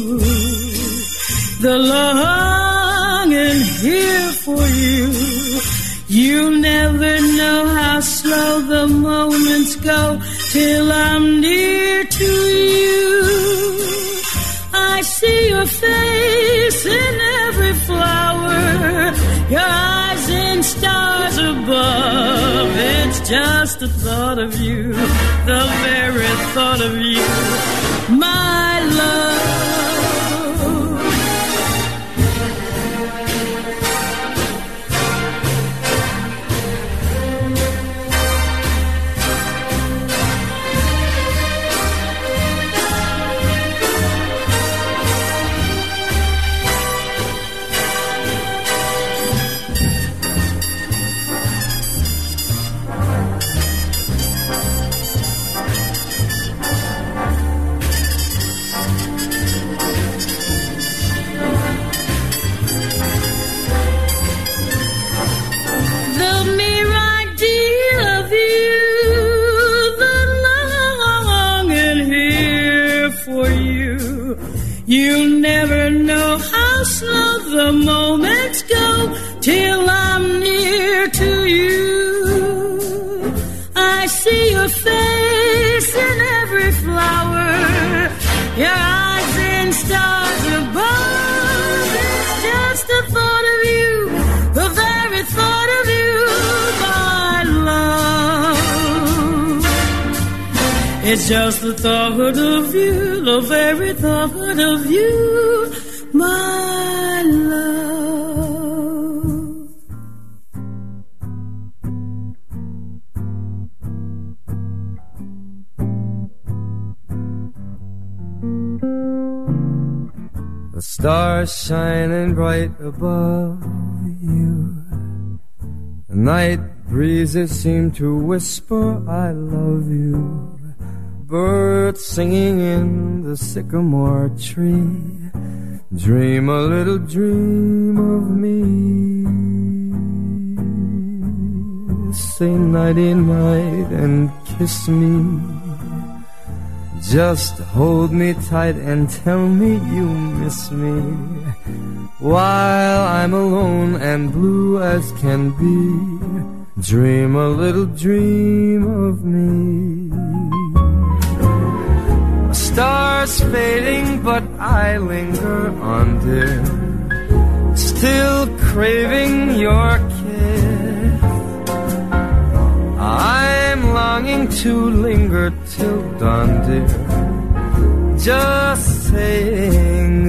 the longing here for you. You never know how slow the moments go till I'm near to you. I see your face in every flower, your eyes in stars above. It's just the thought of you, the very thought of you, my love. You never know how slow the moments go till I'm near to you. I see your face in every flower, your eyes in stars above. It's just the thought of you, the very thought of you, my love. It's just the thought of you, the very thought of you, my love. The stars shining bright above you. The night breezes seem to whisper, I love you. Birds singing in the sycamore tree. Dream a little dream of me. Say nighty-night and kiss me. Just hold me tight and tell me you miss me. While I'm alone and blue as can be, dream a little dream of me. Stars fading, but I linger on, dear, still craving your kiss. I'm longing to linger till dawn, dear, just saying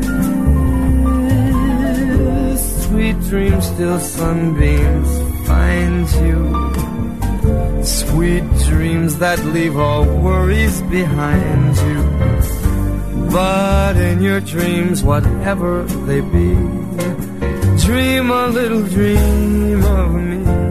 this. Sweet dreams till sunbeams find you, sweet dreams that leave all worries behind you. But in your dreams, whatever they be, dream a little dream of me.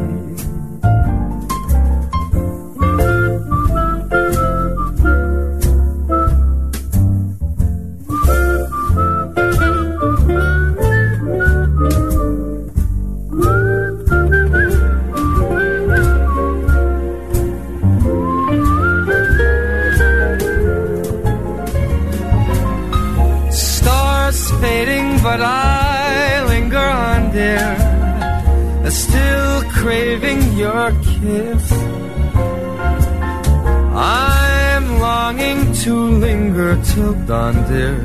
But I linger on, dear, still craving your kiss. I'm longing to linger till dawn, dear,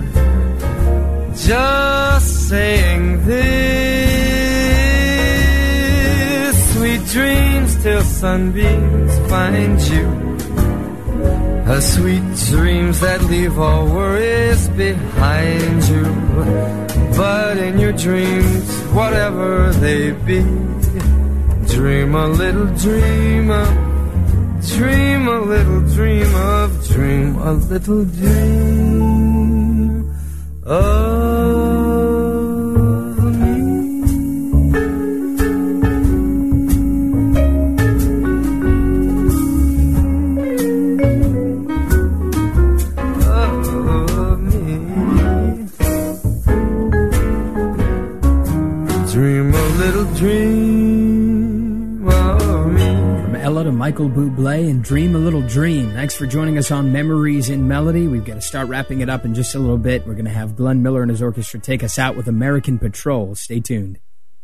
just saying this. Sweet dreams till sunbeams find you, sweet dreams that leave all worries behind you. But in your dreams, whatever they be, dream a little dream of, dream a little dream of, dream a little dream of. Dream of me. From Ella to Michael Bublé and Dream a Little Dream. Thanks for joining us on Memories in Melody. We've got to start wrapping it up in just a little bit. We're going to have Glenn Miller and his orchestra take us out with American Patrol. Stay tuned.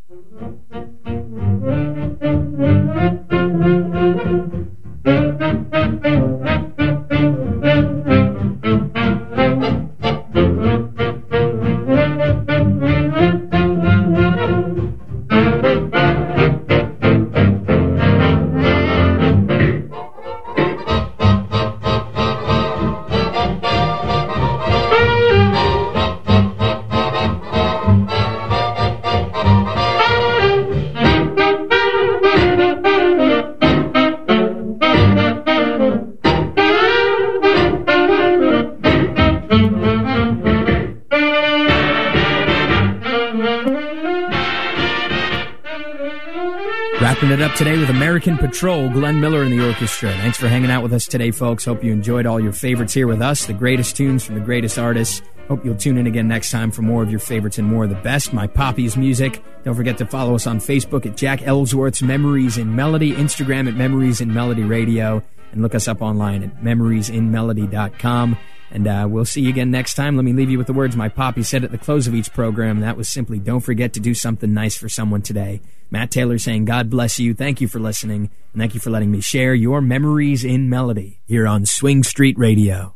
Wrapping it up today with American Patrol, Glenn Miller and the orchestra. Thanks for hanging out with us today, folks. Hope you enjoyed all your favorites here with us, the greatest tunes from the greatest artists. Hope you'll tune in again next time for more of your favorites and more of the best, My Poppy's Music. Don't forget to follow us on Facebook at Jack Ellsworth's Memories in Melody, Instagram at Memories in Melody Radio, and look us up online at memoriesinmelody.com. And we'll see you again next time. Let me leave you with the words my Poppy said at the close of each program, and that was simply, don't forget to do something nice for someone today. Matt Taylor saying, God bless you. Thank you for listening, and thank you for letting me share your Memories in Melody here on Swing Street Radio.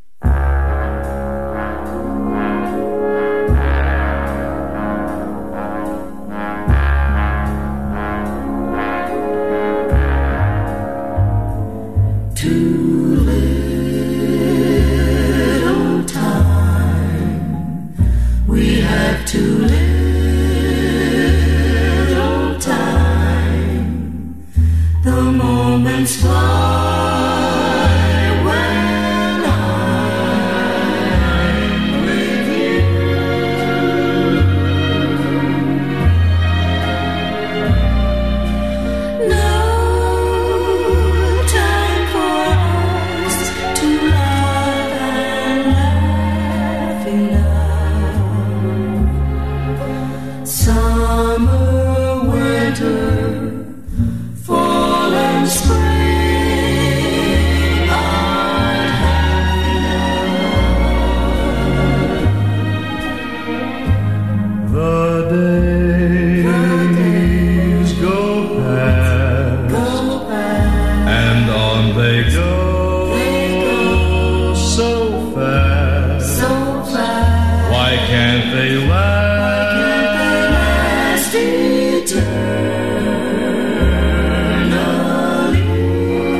Too little time, the moments fly when I'm with you. No time for us to love and laugh enough. Summer, winter, fall and spring aren't half enough. The days go past, and on they go so fast. Why can't they last? Eternally.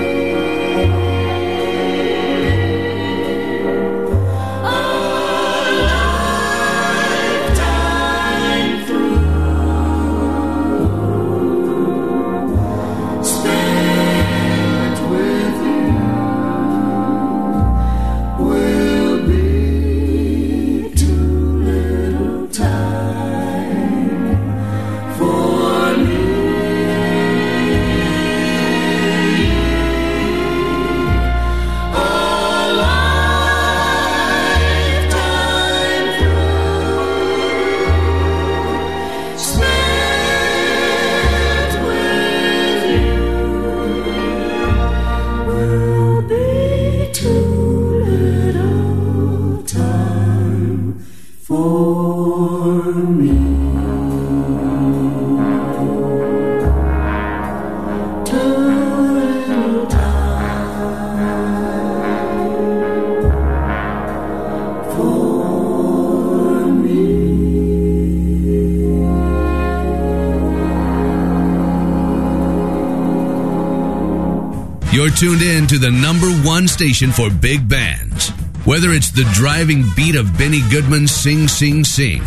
for me. You're tuned in to the #1 station for big bands. Whether it's the driving beat of Benny Goodman's Sing, Sing, Sing,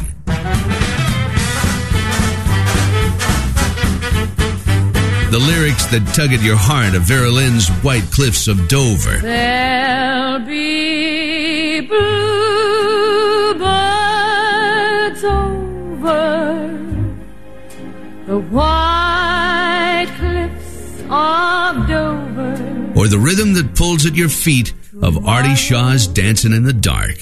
the lyrics that tug at your heart of Vera Lynn's White Cliffs of Dover, There'll be bluebirds over the white cliffs of Dover, or the rhythm that pulls at your feet of Artie Shaw's Dancing in the Dark.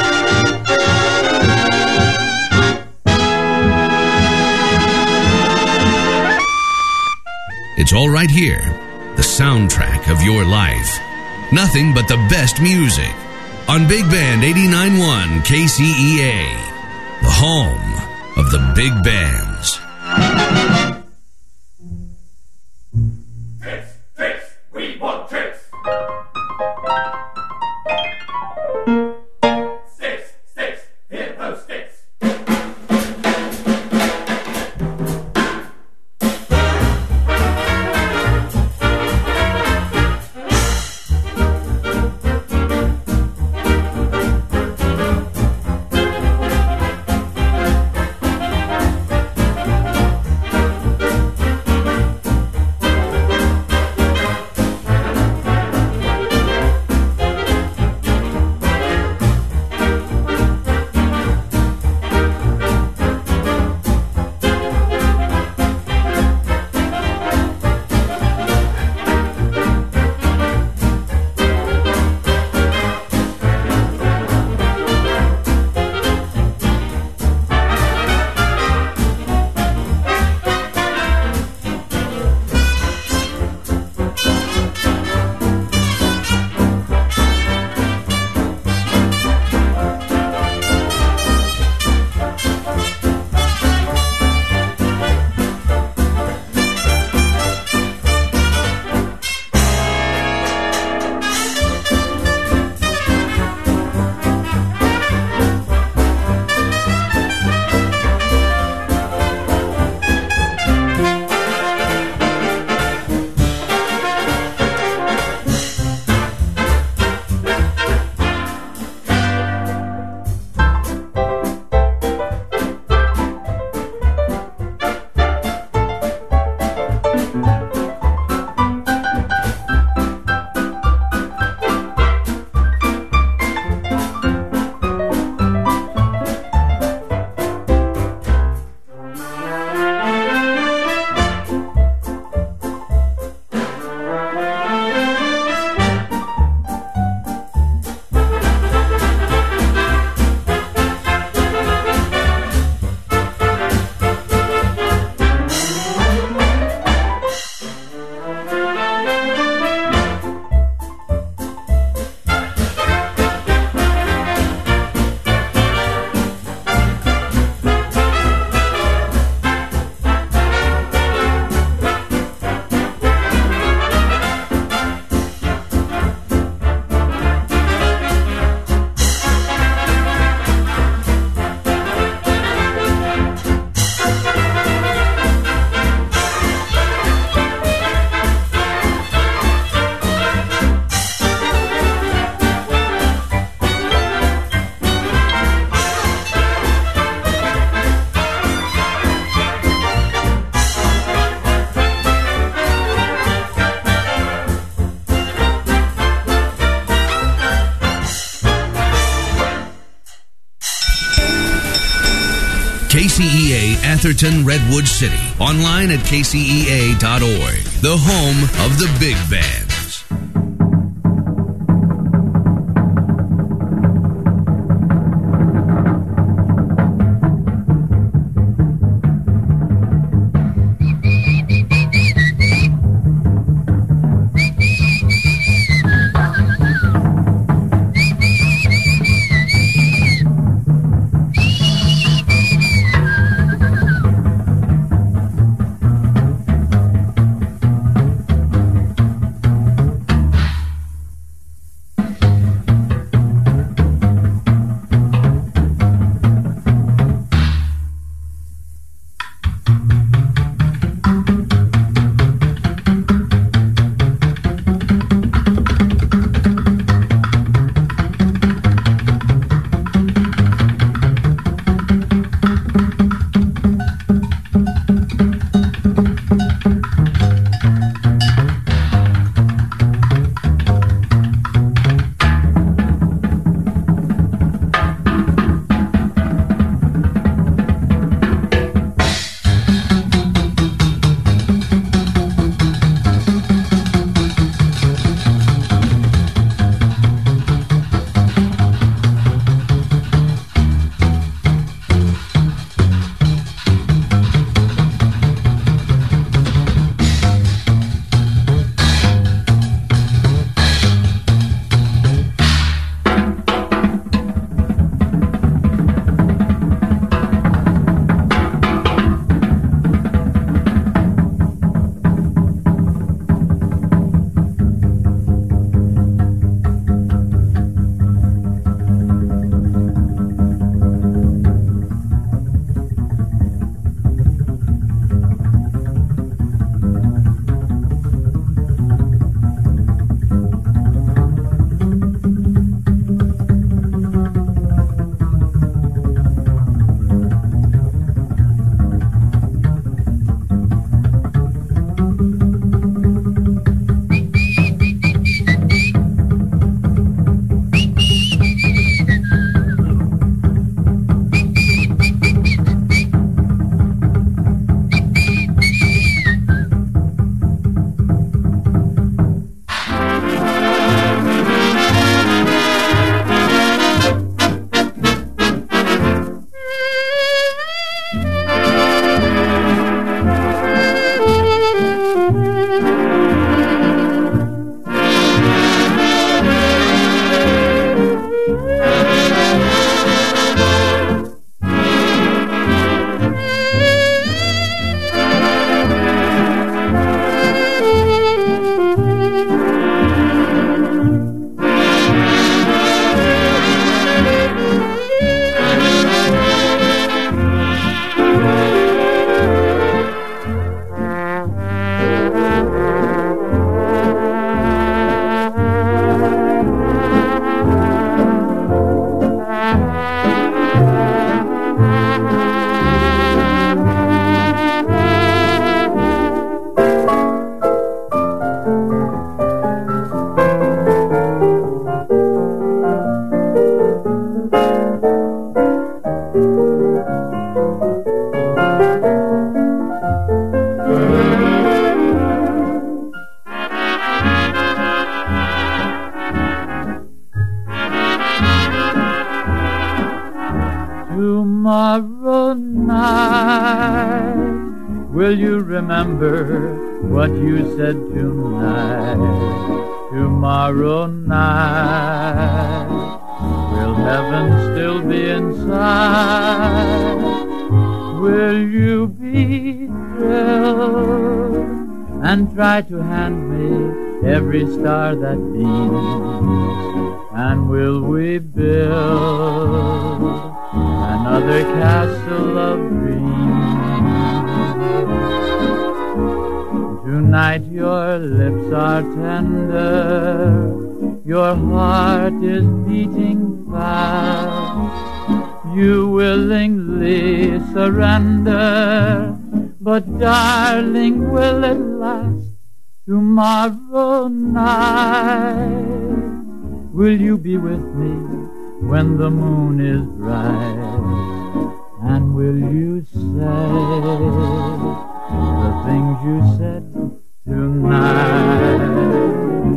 It's all right here, the soundtrack of your life. Nothing but the best music on Big Band 89.1 KCEA, the home of the big bands. Tricks, we want tricks. Sticks, hit those sticks. KCEA Atherton Redwood City. Online at kcea.org. The home of the big bands. Tomorrow night, will you remember what you said tonight? Tomorrow night, will heaven still be inside? Will you be thrilled and try to hand me every star that beams? And will we build another castle of dreams? Tonight your lips are tender, your heart is beating fast. You willingly surrender, but darling, will it last? Tomorrow night, will you be with me when the moon is bright? And will you say the things you said tonight?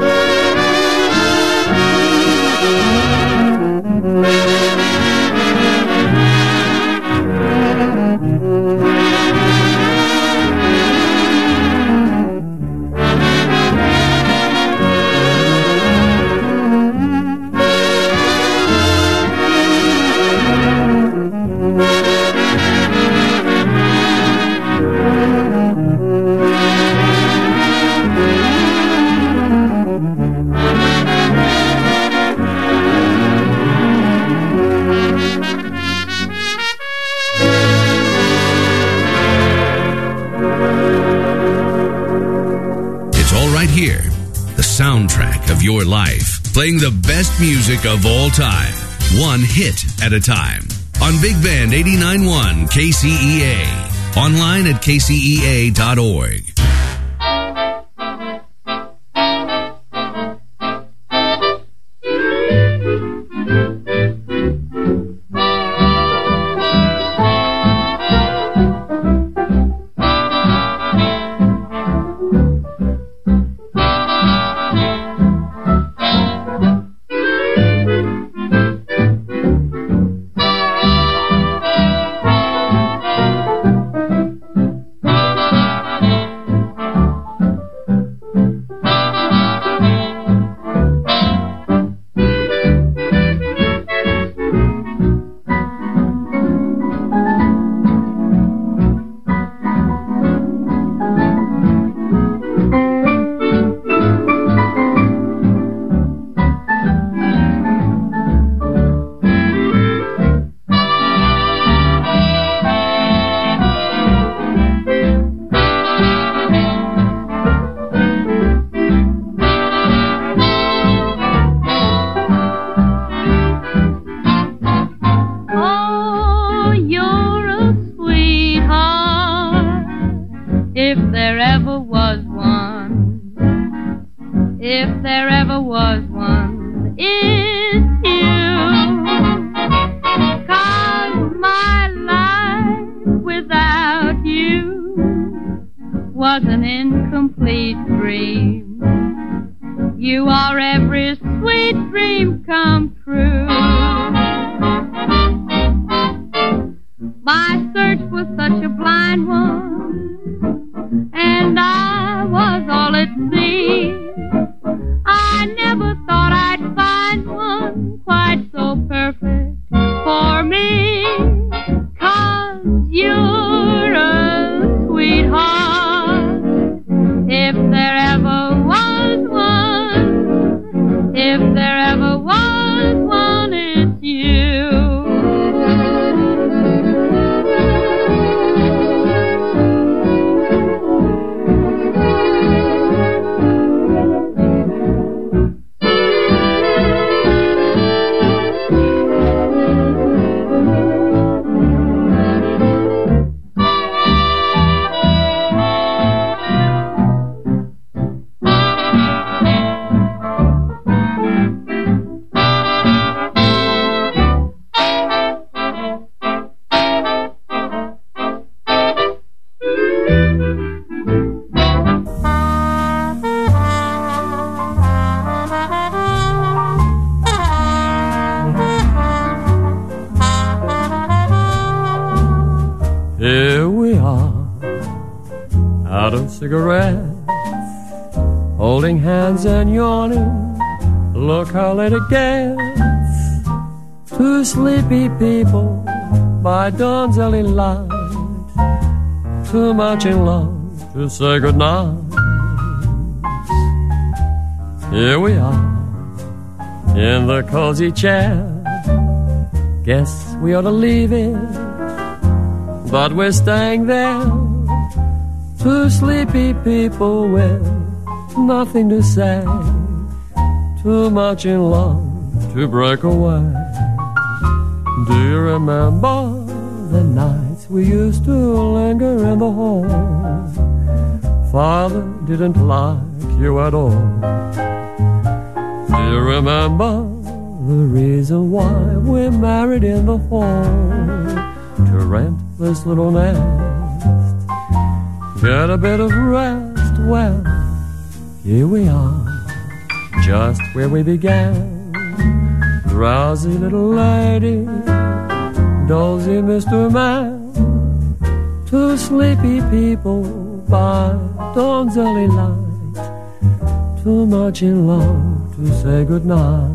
Soundtrack of your life, playing the best music of all time, one hit at a time, on Big Band 89.1 KCEA, online at kcea.org. If there ever was one, Here we are, out of cigarettes, holding hands and yawning. Look how late it gets. Two sleepy people by dawn's early light, too much in love to say goodnight. Here we are, in the cozy chair. Guess we ought to leave it, but we're staying there. Two sleepy people with nothing to say, too much in love to break away. Do you remember the nights we used to linger in the hall? Father didn't like you at all. Do you remember the reason why we're married in the fall? To rent this little nest, get a bit of rest. Well, here we are, just where we began. Drowsy little lady, dozy Mr. Man, two sleepy people by dawn's early light, too much in love to say goodnight.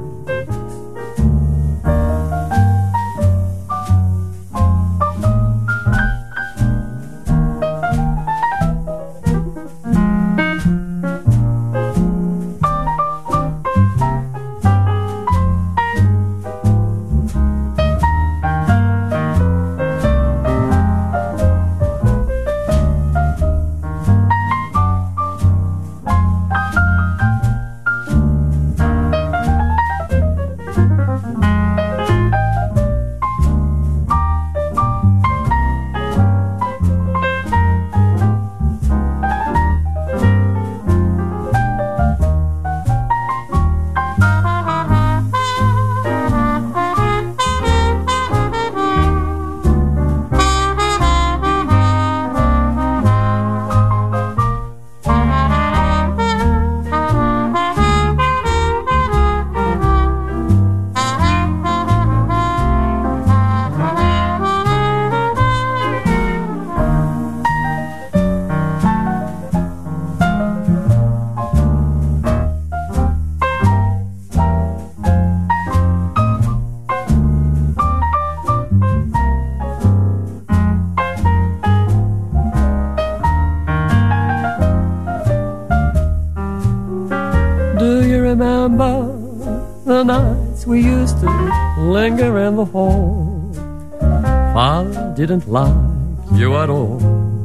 The nights we used to linger in the hall. Father didn't like you at all.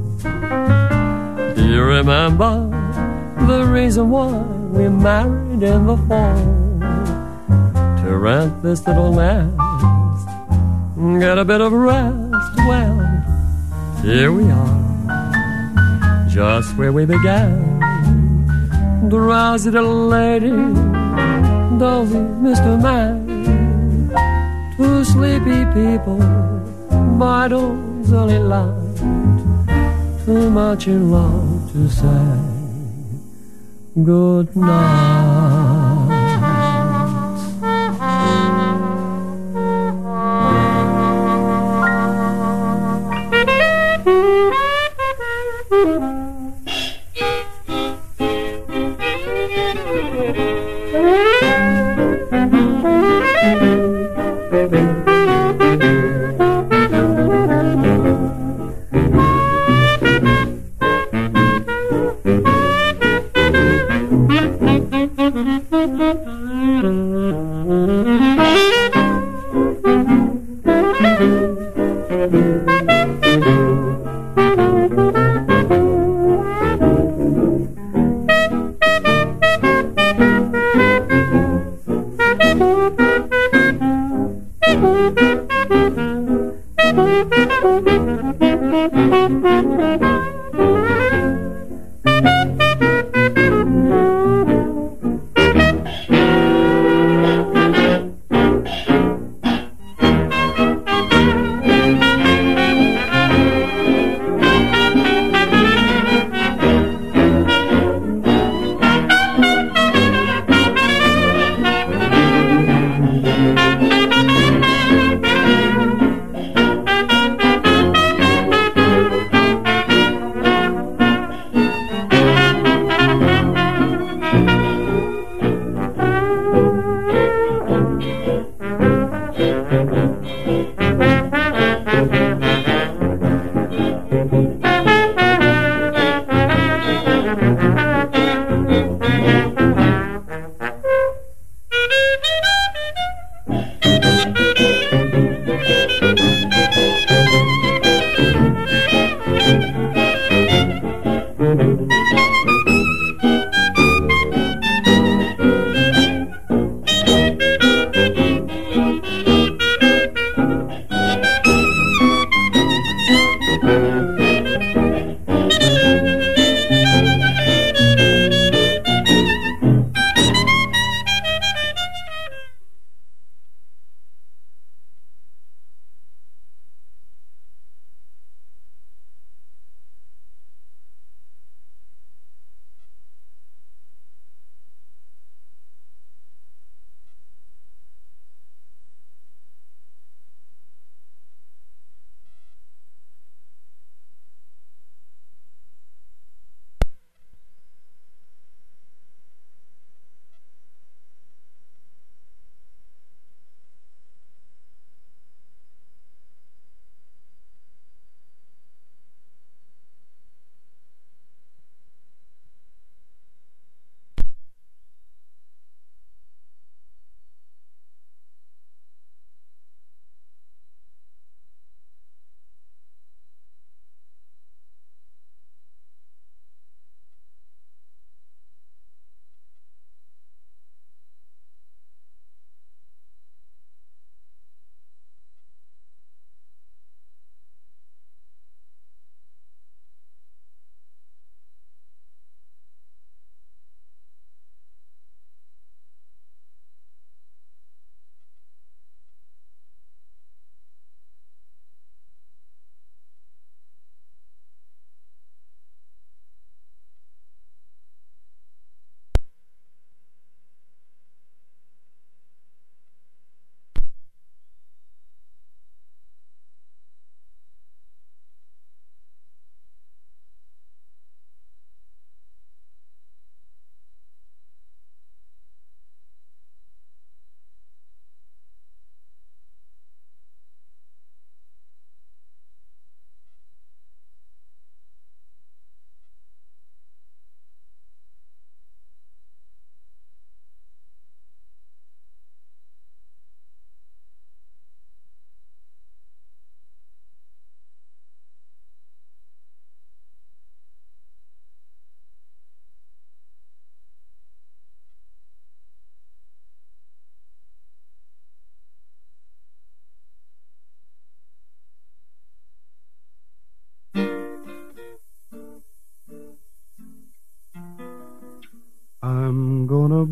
Do you remember the reason why we married in the fall? To rent this little nest, get a bit of rest. Well, here we are, just where we began. Drowsy little lady, dozy Mr. Man, two sleepy people by dawn's early light, too much in love to say good night.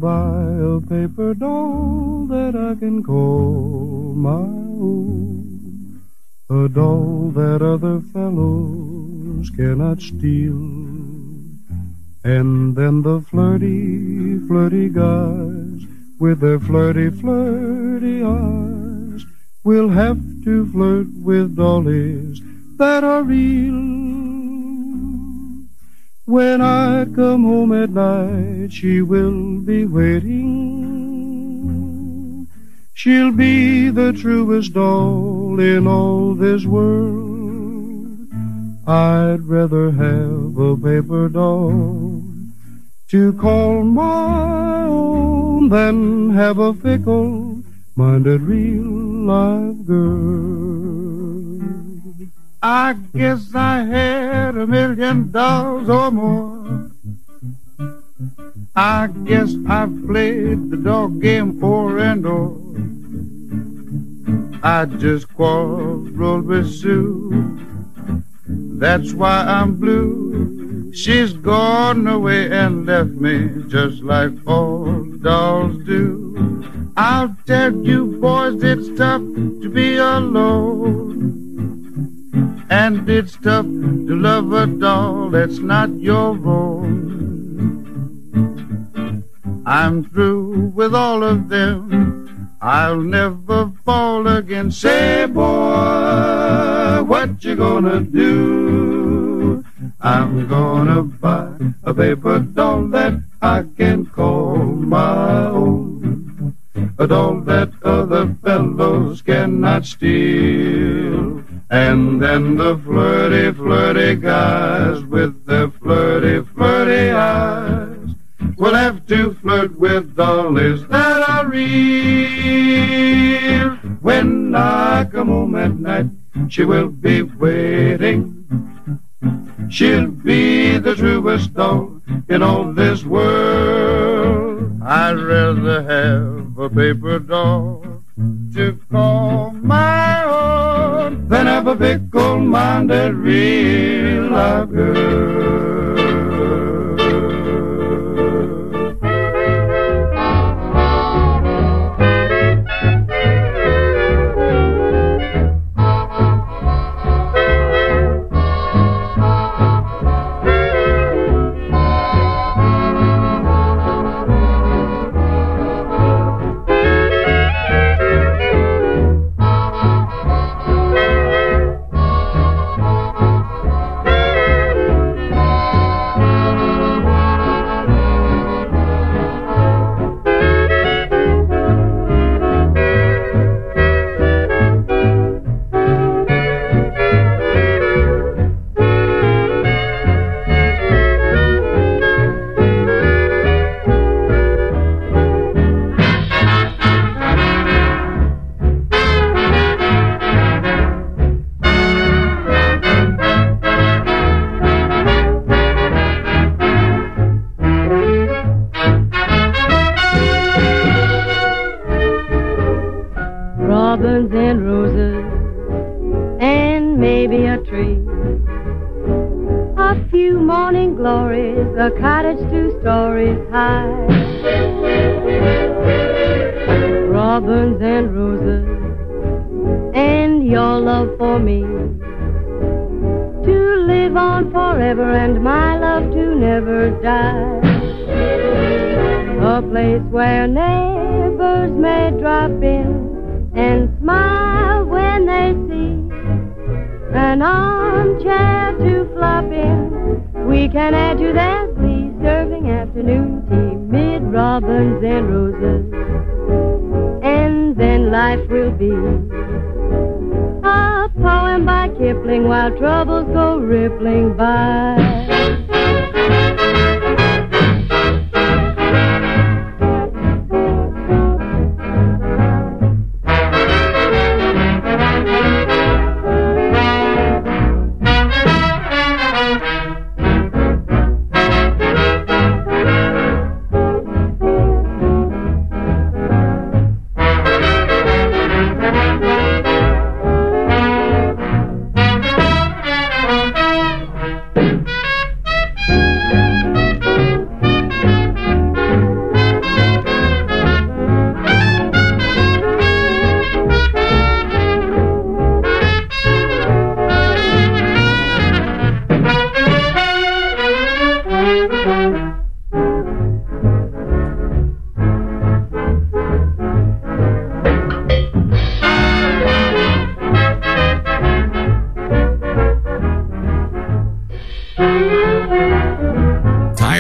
buy a paper doll that I can call my own, a doll that other fellows cannot steal. And then the flirty, flirty guys with their flirty, flirty eyes will have to flirt with dollies that are real. When I come home at night, she will be waiting. She'll be the truest doll in all this world. I'd rather have a paper doll to call my own than have a fickle-minded real-life girl. I guess I had $1 million or more. I guess I've played the dog game o'er and o'er. I just quarreled with Sue. That's why I'm blue. She's gone away and left me just like all dolls do. I'll tell you boys, it's tough to be alone. And it's tough to love a doll that's not your own. I'm through with all of them. I'll never fall again. Say, boy, what you gonna do? I'm gonna buy a paper doll that I can call my own, a doll that other fellows cannot steal. And then the flirty, flirty guys with their flirty, flirty eyes will have to flirt with dollies that are real. When I come home at night, she will be waiting. She'll be the truest doll in all this world. I'd rather have a paper doll to call my own than have a fickle-minded real-life girl. Robins and roses and maybe a tree, a few morning glories, a cottage 2 stories high. Robins and roses and your love for me, to live on forever and my love to never die. A place where neighbors may drop in and smile when they see an armchair to flop in. We can add to their glee, serving afternoon tea mid robins and roses, and then life will be a poem by Kipling while troubles go rippling by.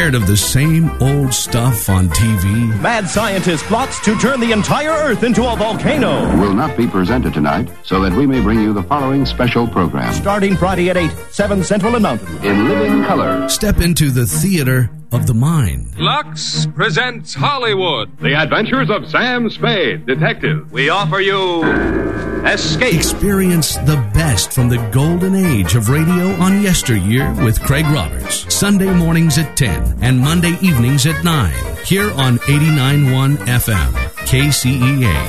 Tired of the same old stuff on TV? Mad scientist plots to turn the entire Earth into a volcano. Will not be presented tonight, so that we may bring you the following special program. Starting Friday at 8, 7 Central and Mountain. In living color. Step into the theater of the mind. Lux presents Hollywood. The Adventures of Sam Spade, Detective. We offer you Escape. Experience the best from the golden age of radio on yesteryear with Craig Roberts. Sunday mornings at 10 and Monday evenings at 9. Here on 89.1 FM, KCEA.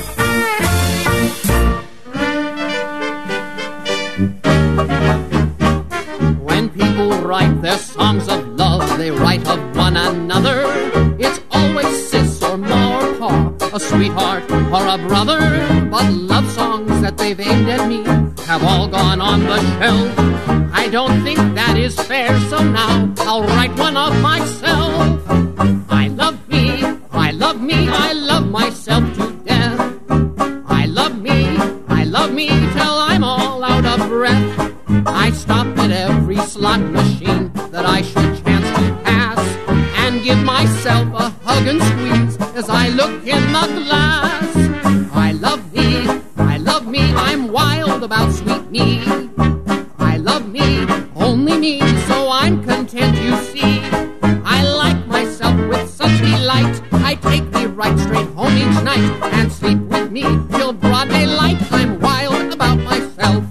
When people write their songs of love, they write of one another. It's always sis or ma or pa, a sweetheart or a brother. But love songs that they've aimed at me have all gone on the shelf. I don't think that is fair, so now I'll write one of myself. I love me, I love me, I love myself to death. I love me till I'm all out of breath. I stop at every slot machine that I should chance to pass and give myself a hug and squeeze as I look in the glass. I love me, I'm wild about sweet me. I love me, only me, so I'm content, you see. I like myself with such delight. I take me right straight home each night and sleep with me till broad daylight. I'm wild about myself.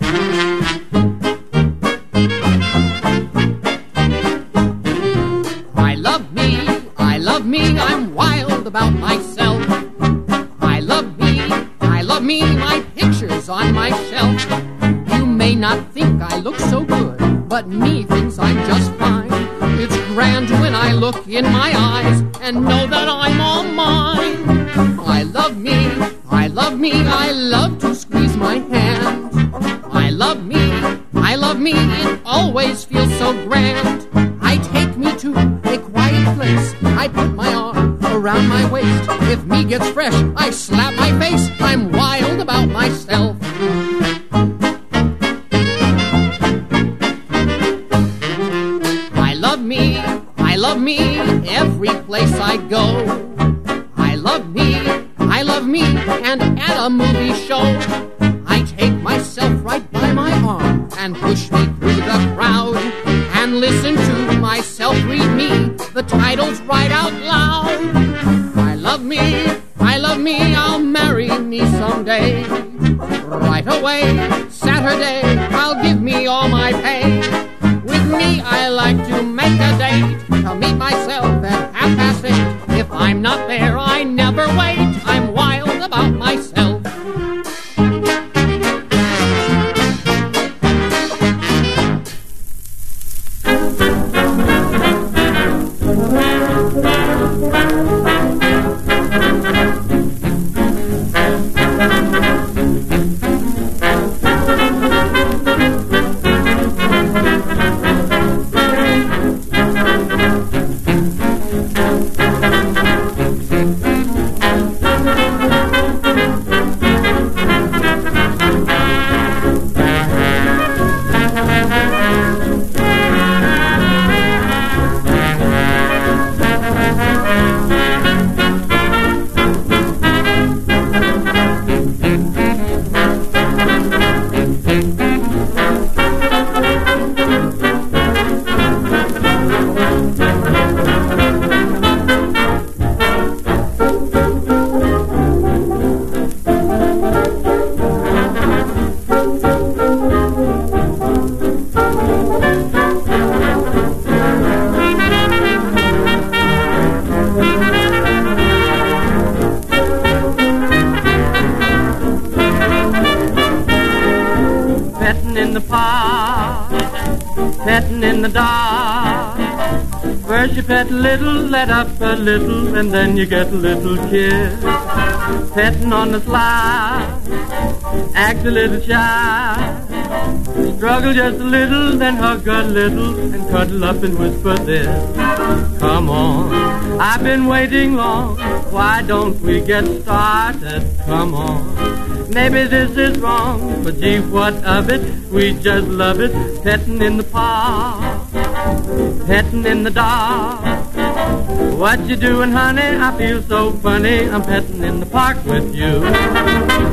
I love me, I'm wild about myself. I love me, my picture's on my shelf. You may not think I look so good, but me thinks I'm just fine. It's grand when I look in my eyes and know that I'm all mine. I love me, I love to squeeze my hand. I love me, it always feels so grand. I take me to a quiet place, I put my arm around my waist. If me gets fresh, I slap my face. I'm wild about myself. I love me, every place I go. I love me, and at a movie show, I take myself right by my arm and push me through the crowd and listen to myself read me the titles right out loud. I love me, I'll marry me someday. Right away, Saturday, I'll give me all my pay. With me, I like to make a date to meet myself at 8:30. If I'm not there, I never wait. I'm wild about myself. petting in the dark. First you pet a little, let up a little, and then you get a little kiss. Petting on the sly, act a little shy. Struggle just a little, then hug a little, and cuddle up and whisper this. Come on, I've been waiting long, why don't we get started? Come on, maybe this is wrong, but gee, what of it? We just love it, petting in the park, petting in the dark. What you doing, honey? I feel so funny. I'm petting in the park with you.